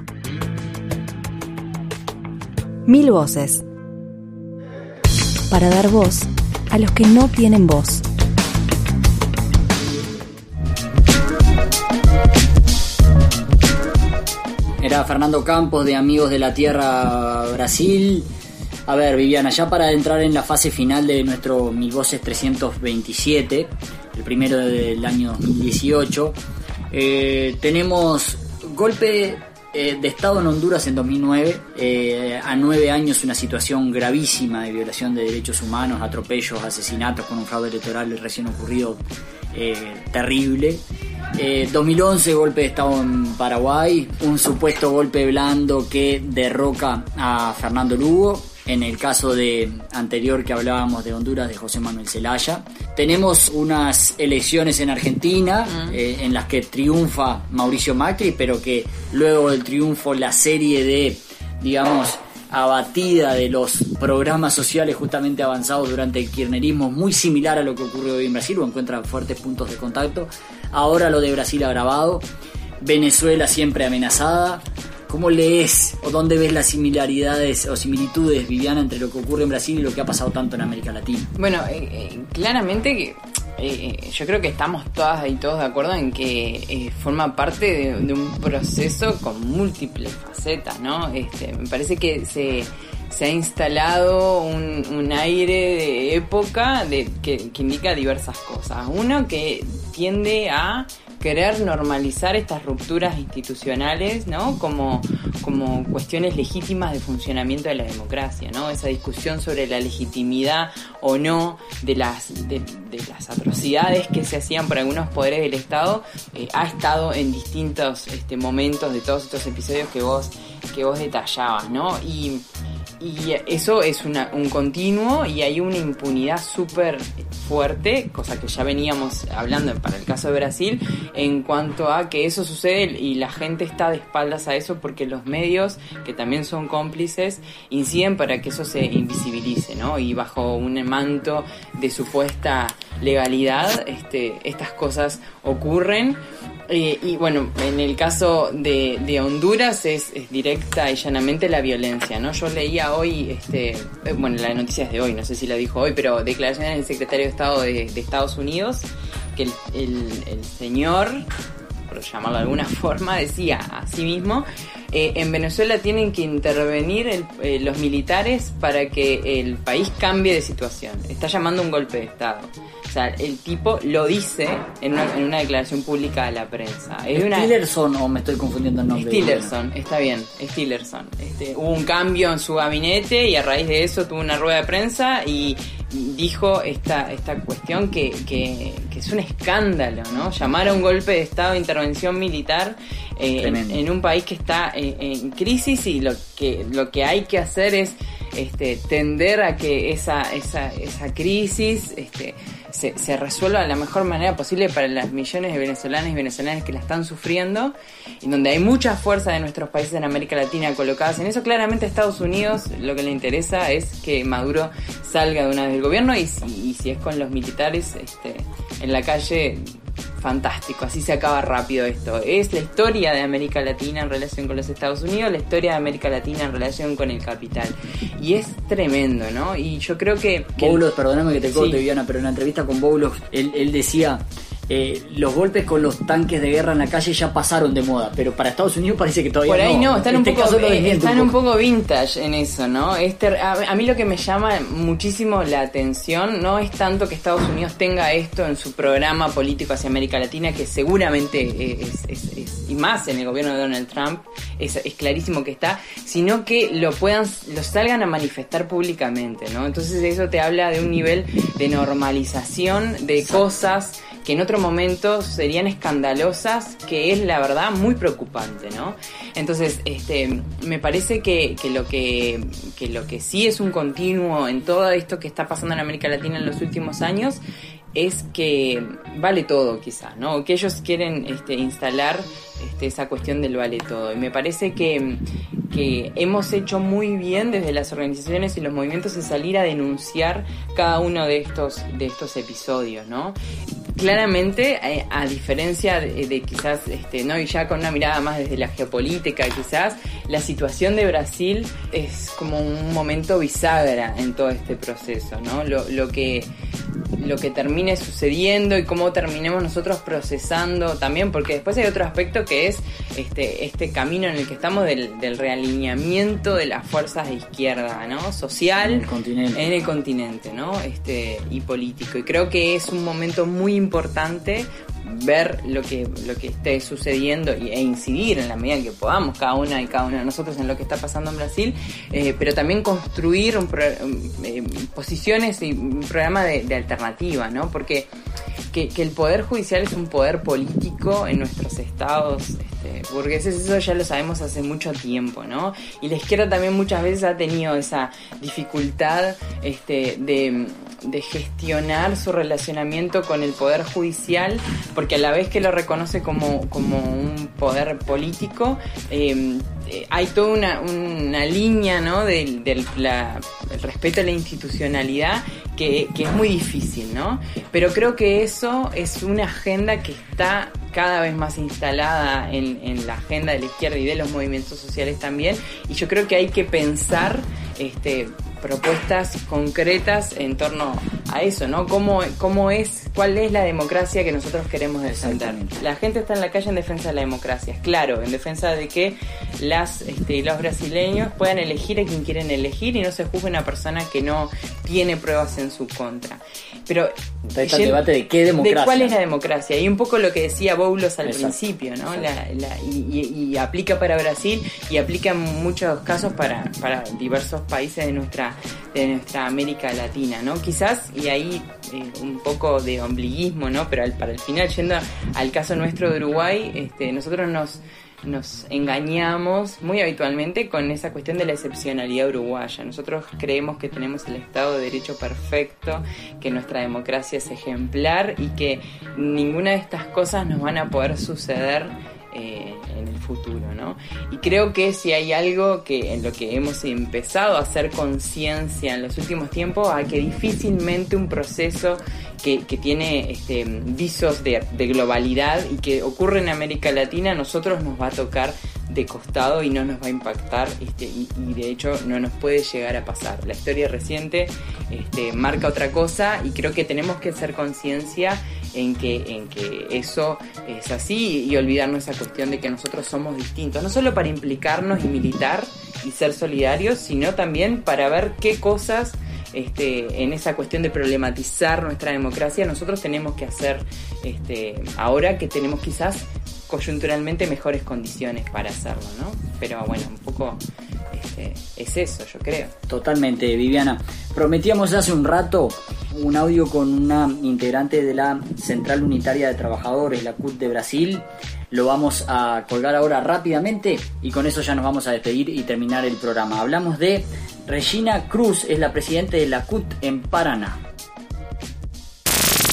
Mil voces para dar voz a los que no tienen voz. Era Fernando Campos de Amigos de la Tierra Brasil. A ver, Viviana, ya para entrar en la fase final de nuestro Mil Voces trescientos veintisiete, el primero del año dos mil dieciocho, eh, tenemos golpe eh, de Estado en Honduras en dos mil nueve, eh, a nueve años una situación gravísima de violación de derechos humanos, atropellos, asesinatos con un fraude electoral recién ocurrido, eh, terrible. Eh, dos mil once, golpe de Estado en Paraguay, un supuesto golpe blando que derroca a Fernando Lugo. En el caso de anterior que hablábamos de Honduras, de José Manuel Zelaya. Tenemos unas elecciones en Argentina, uh-huh. eh, en las que triunfa Mauricio Macri, pero que luego del triunfo la serie de, digamos, abatida de los programas sociales justamente avanzados durante el kirchnerismo, muy similar a lo que ocurrió hoy en Brasil, o encuentra fuertes puntos de contacto. Ahora lo de Brasil agravado, Venezuela siempre amenazada. ¿Cómo lees o dónde ves las similaridades o similitudes, Viviana, entre lo que ocurre en Brasil y lo que ha pasado tanto en América Latina? Bueno, eh, eh, claramente que eh, yo creo que estamos todas y todos de acuerdo en que eh, forma parte de, de un proceso con múltiples facetas, ¿no? Este, me parece que se, se ha instalado un, un aire de época de, que, que indica diversas cosas. Uno, que tiende a querer normalizar estas rupturas institucionales, ¿no? Como, como cuestiones legítimas de funcionamiento de la democracia, ¿no? Esa discusión sobre la legitimidad o no de las, de, de las atrocidades que se hacían por algunos poderes del Estado, eh, ha estado en distintos este, momentos de todos estos episodios que vos, que vos detallabas, ¿no? Y, y eso es una, un continuo, y hay una impunidad súper fuerte, cosa que ya veníamos hablando para el caso de Brasil, en cuanto a que eso sucede y la gente está de espaldas a eso porque los medios, que también son cómplices, inciden para que eso se invisibilice, ¿no? Y bajo un manto de supuesta legalidad, este, estas cosas ocurren. Eh, y bueno, en el caso de, de Honduras es, es directa y llanamente la violencia, ¿no? Yo leía hoy, este, eh, bueno, la noticia es de hoy, no sé si la dijo hoy, pero declaraciones del secretario de Estado de, de Estados Unidos, que el, el, el señor, por llamarlo de alguna forma, decía a sí mismo, eh, en Venezuela tienen que intervenir el, eh, los militares para que el país cambie de situación. Está llamando un golpe de Estado. O sea, el tipo lo dice en una, en una declaración pública a la prensa. ¿Es una... Tillerson o me estoy confundiendo el nombre? Es Tillerson, está bien, es Tillerson. Este, hubo un cambio en su gabinete y a raíz de eso tuvo una rueda de prensa y dijo esta, esta cuestión que, que, que es un escándalo, ¿no? Llamar a un golpe de Estado, intervención militar eh, en, en un país que está en, en crisis, y lo que, lo que hay que hacer es este, tender a que esa, esa, esa crisis este, se, se resuelva de la mejor manera posible para las millones de venezolanos y venezolanas que la están sufriendo, y donde hay muchas fuerzas de nuestros países en América Latina colocadas en eso. Claramente a Estados Unidos lo que le interesa es que Maduro salga de una vez del gobierno, y si, y si es con los militares este, en la calle, fantástico, así se acaba rápido esto. Es la historia de América Latina en relación con los Estados Unidos, la historia de América Latina en relación con el capital, y es tremendo, ¿no? Y yo creo que... que Boulos, perdóname que te corte, sí. Viviana, pero en la entrevista con Boulos, él, él decía... Eh, los golpes con los tanques de guerra en la calle ya pasaron de moda, pero para Estados Unidos parece que todavía por ahí no, no. están, este un, poco, eh, están un, un poco. poco vintage en eso, ¿no? Este, a, a mí lo que me llama muchísimo la atención no es tanto que Estados Unidos tenga esto en su programa político hacia América Latina, que seguramente es, es, es y más en el gobierno de Donald Trump es, es clarísimo que está, sino que lo puedan, lo salgan a manifestar públicamente, ¿no? Entonces eso te habla de un nivel de normalización de cosas que en otro momento serían escandalosas, que es la verdad muy preocupante, ¿no? Entonces, este, me parece que, que lo que, que lo que sí es un continuo en todo esto que está pasando en América Latina en los últimos años es que vale todo, quizás, ¿no? Que ellos quieren este, instalar este, esa cuestión del vale todo. Y me parece que, que hemos hecho muy bien desde las organizaciones y los movimientos en salir a denunciar cada uno de estos, de estos episodios, ¿no? Claramente, eh, a diferencia de, de quizás, este, no, y ya con una mirada más desde la geopolítica, quizás, la situación de Brasil es como un momento bisagra en todo este proceso, ¿no? Lo, lo que lo que termine sucediendo y cómo terminemos nosotros procesando también, porque después hay otro aspecto que es este este camino en el que estamos del, del realineamiento de las fuerzas de izquierda, ¿no? Social en el continente, en el continente, ¿no? Este y político, y creo que es un momento muy importante ver lo que lo que esté sucediendo y, e incidir en la medida en que podamos cada una y cada uno de nosotros en lo que está pasando en Brasil, eh, pero también construir un pro, eh, posiciones y un programa de, de alternativa, ¿no? Porque que, que el poder judicial es un poder político en nuestros estados este, burgueses, eso ya lo sabemos hace mucho tiempo, ¿no? Y la izquierda también muchas veces ha tenido esa dificultad este, de, de gestionar su relacionamiento con el poder judicial, porque a la vez que lo reconoce como, como un poder político, eh, hay toda una, una línea, ¿no? del, del la, el respeto a la institucionalidad que, que es muy difícil, ¿no? Pero creo que eso es una agenda que está cada vez más instalada en, en la agenda de la izquierda y de los movimientos sociales también, y yo creo que hay que pensar este propuestas concretas en torno a eso, ¿no? ¿Cómo, cómo es, cuál es la democracia que nosotros queremos defender? La gente está en la calle en defensa de la democracia, es claro, en defensa de que las este, los brasileños puedan elegir a quien quieren elegir y no se juzgue una persona que no tiene pruebas en su contra. Pero está el debate de qué democracia. De cuál es la democracia, y un poco lo que decía Boulos al Exacto. principio, ¿no? La, la, y, y, y aplica para Brasil y aplica en muchos casos para, para diversos países de nuestra de nuestra América Latina, ¿no? Quizás, y ahí eh, un poco de ombliguismo, ¿no? Pero al, para el final, yendo al caso nuestro de Uruguay, este, nosotros nos nos engañamos muy habitualmente con esa cuestión de la excepcionalidad uruguaya. Nosotros creemos que tenemos el Estado de Derecho perfecto, que nuestra democracia es ejemplar y que ninguna de estas cosas nos van a poder suceder Eh, en el futuro, ¿no? Y creo que si hay algo que en lo que hemos empezado a hacer conciencia en los últimos tiempos, a que difícilmente un proceso que, que tiene este, visos de, de globalidad y que ocurre en América Latina, a nosotros nos va a tocar de costado y no nos va a impactar este, y, y de hecho no nos puede llegar a pasar. La historia reciente este, marca otra cosa, y creo que tenemos que hacer conciencia en que, en que eso es así y olvidarnos esa cuestión de que nosotros somos distintos, no solo para implicarnos y militar y ser solidarios, sino también para ver qué cosas este, en esa cuestión de problematizar nuestra democracia nosotros tenemos que hacer este, ahora que tenemos quizás coyunturalmente mejores condiciones para hacerlo, ¿no? Pero bueno, un poco este, es eso, yo creo. Totalmente, Viviana. Prometíamos hace un rato un audio con una integrante de la Central Unitaria de Trabajadores, la C U T de Brasil. Lo vamos a colgar ahora rápidamente y con eso ya nos vamos a despedir y terminar el programa. Hablamos de Regina Cruz, es la presidenta de la C U T en Paraná.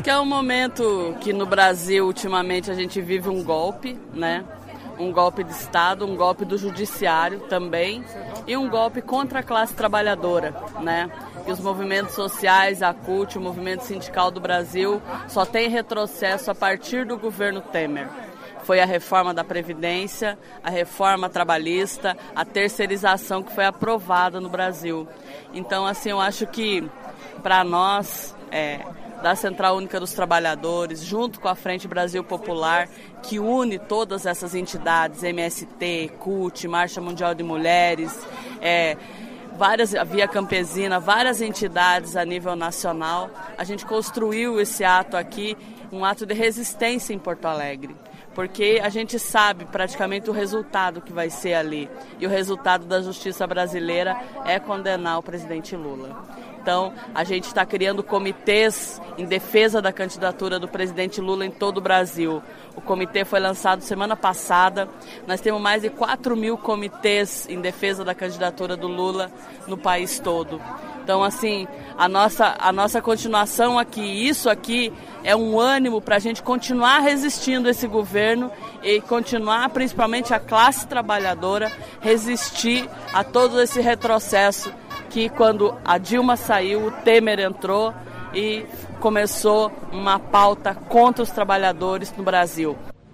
que é um momento que no Brasil, ultimamente, a gente vive um golpe, né? Um golpe de Estado, um golpe do judiciário também e um golpe contra a classe trabalhadora, né? E os movimentos sociais, a CUT, o movimento sindical do Brasil, só tem retrocesso a partir do governo Temer. Foi a reforma da Previdência, a reforma trabalhista, a terceirização que foi aprovada no Brasil. Então, assim, eu acho que para nós, é, da Central Única dos Trabalhadores, junto com a Frente Brasil Popular, que une todas essas entidades, M S T, CUT, Marcha Mundial de Mulheres, é, várias, a Via Campesina, várias entidades a nível nacional, a gente construiu esse ato aqui, um ato de resistência em Porto Alegre. Porque a gente sabe praticamente o resultado que vai ser ali. E o resultado da justiça brasileira é condenar o presidente Lula. Então, a gente está criando comitês em defesa da candidatura do presidente Lula em todo o Brasil. O comitê foi lançado semana passada. Nós temos mais de quatro mil comitês em defesa da candidatura do Lula no país todo. Então, assim, a nossa, a nossa continuação aqui, isso aqui é um ânimo para a gente continuar resistindo a esse governo e continuar, principalmente a classe trabalhadora, resistir a todo esse retrocesso que quando a Dilma saiu, o Temer entrou e começou uma pauta contra os trabalhadores no Brasil.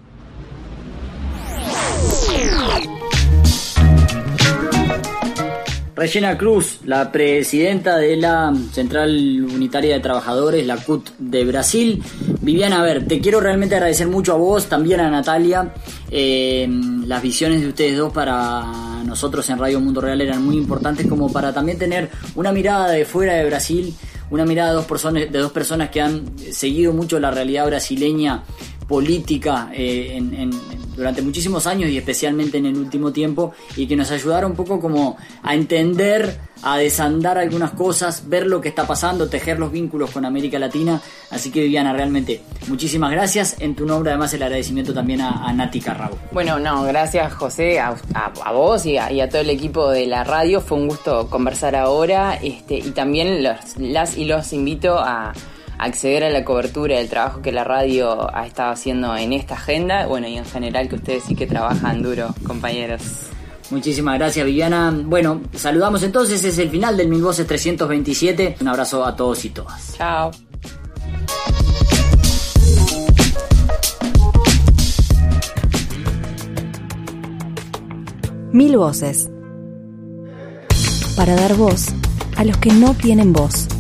Regina Cruz, la presidenta de la Central Unitaria de Trabajadores, la C U T de Brasil. Viviana, a ver, te quiero realmente agradecer mucho a vos, también a Natalia. Eh, las visiones de ustedes dos para nosotros en Radio Mundo Real eran muy importantes como para también tener una mirada de fuera de Brasil, una mirada de dos personas, de dos personas que han seguido mucho la realidad brasileña política eh, en, en, durante muchísimos años y especialmente en el último tiempo, y que nos ayudaron un poco como a entender, a desandar algunas cosas, ver lo que está pasando, tejer los vínculos con América Latina. Así que Viviana, realmente muchísimas gracias. En tu nombre además el agradecimiento también a, a Nati Carrao. Bueno, no, gracias José, a, a, a vos y a, y a todo el equipo de la radio. Fue un gusto conversar ahora, este, y también los, las y los invito a acceder a la cobertura del trabajo que la radio ha estado haciendo en esta agenda, bueno, y en general que ustedes sí que trabajan duro, compañeros. Muchísimas gracias, Viviana. Bueno, saludamos entonces, es el final del Mil Voces trescientos veintisiete. Un abrazo a todos y todas. Chao. Mil Voces. Para dar voz a los que no tienen voz.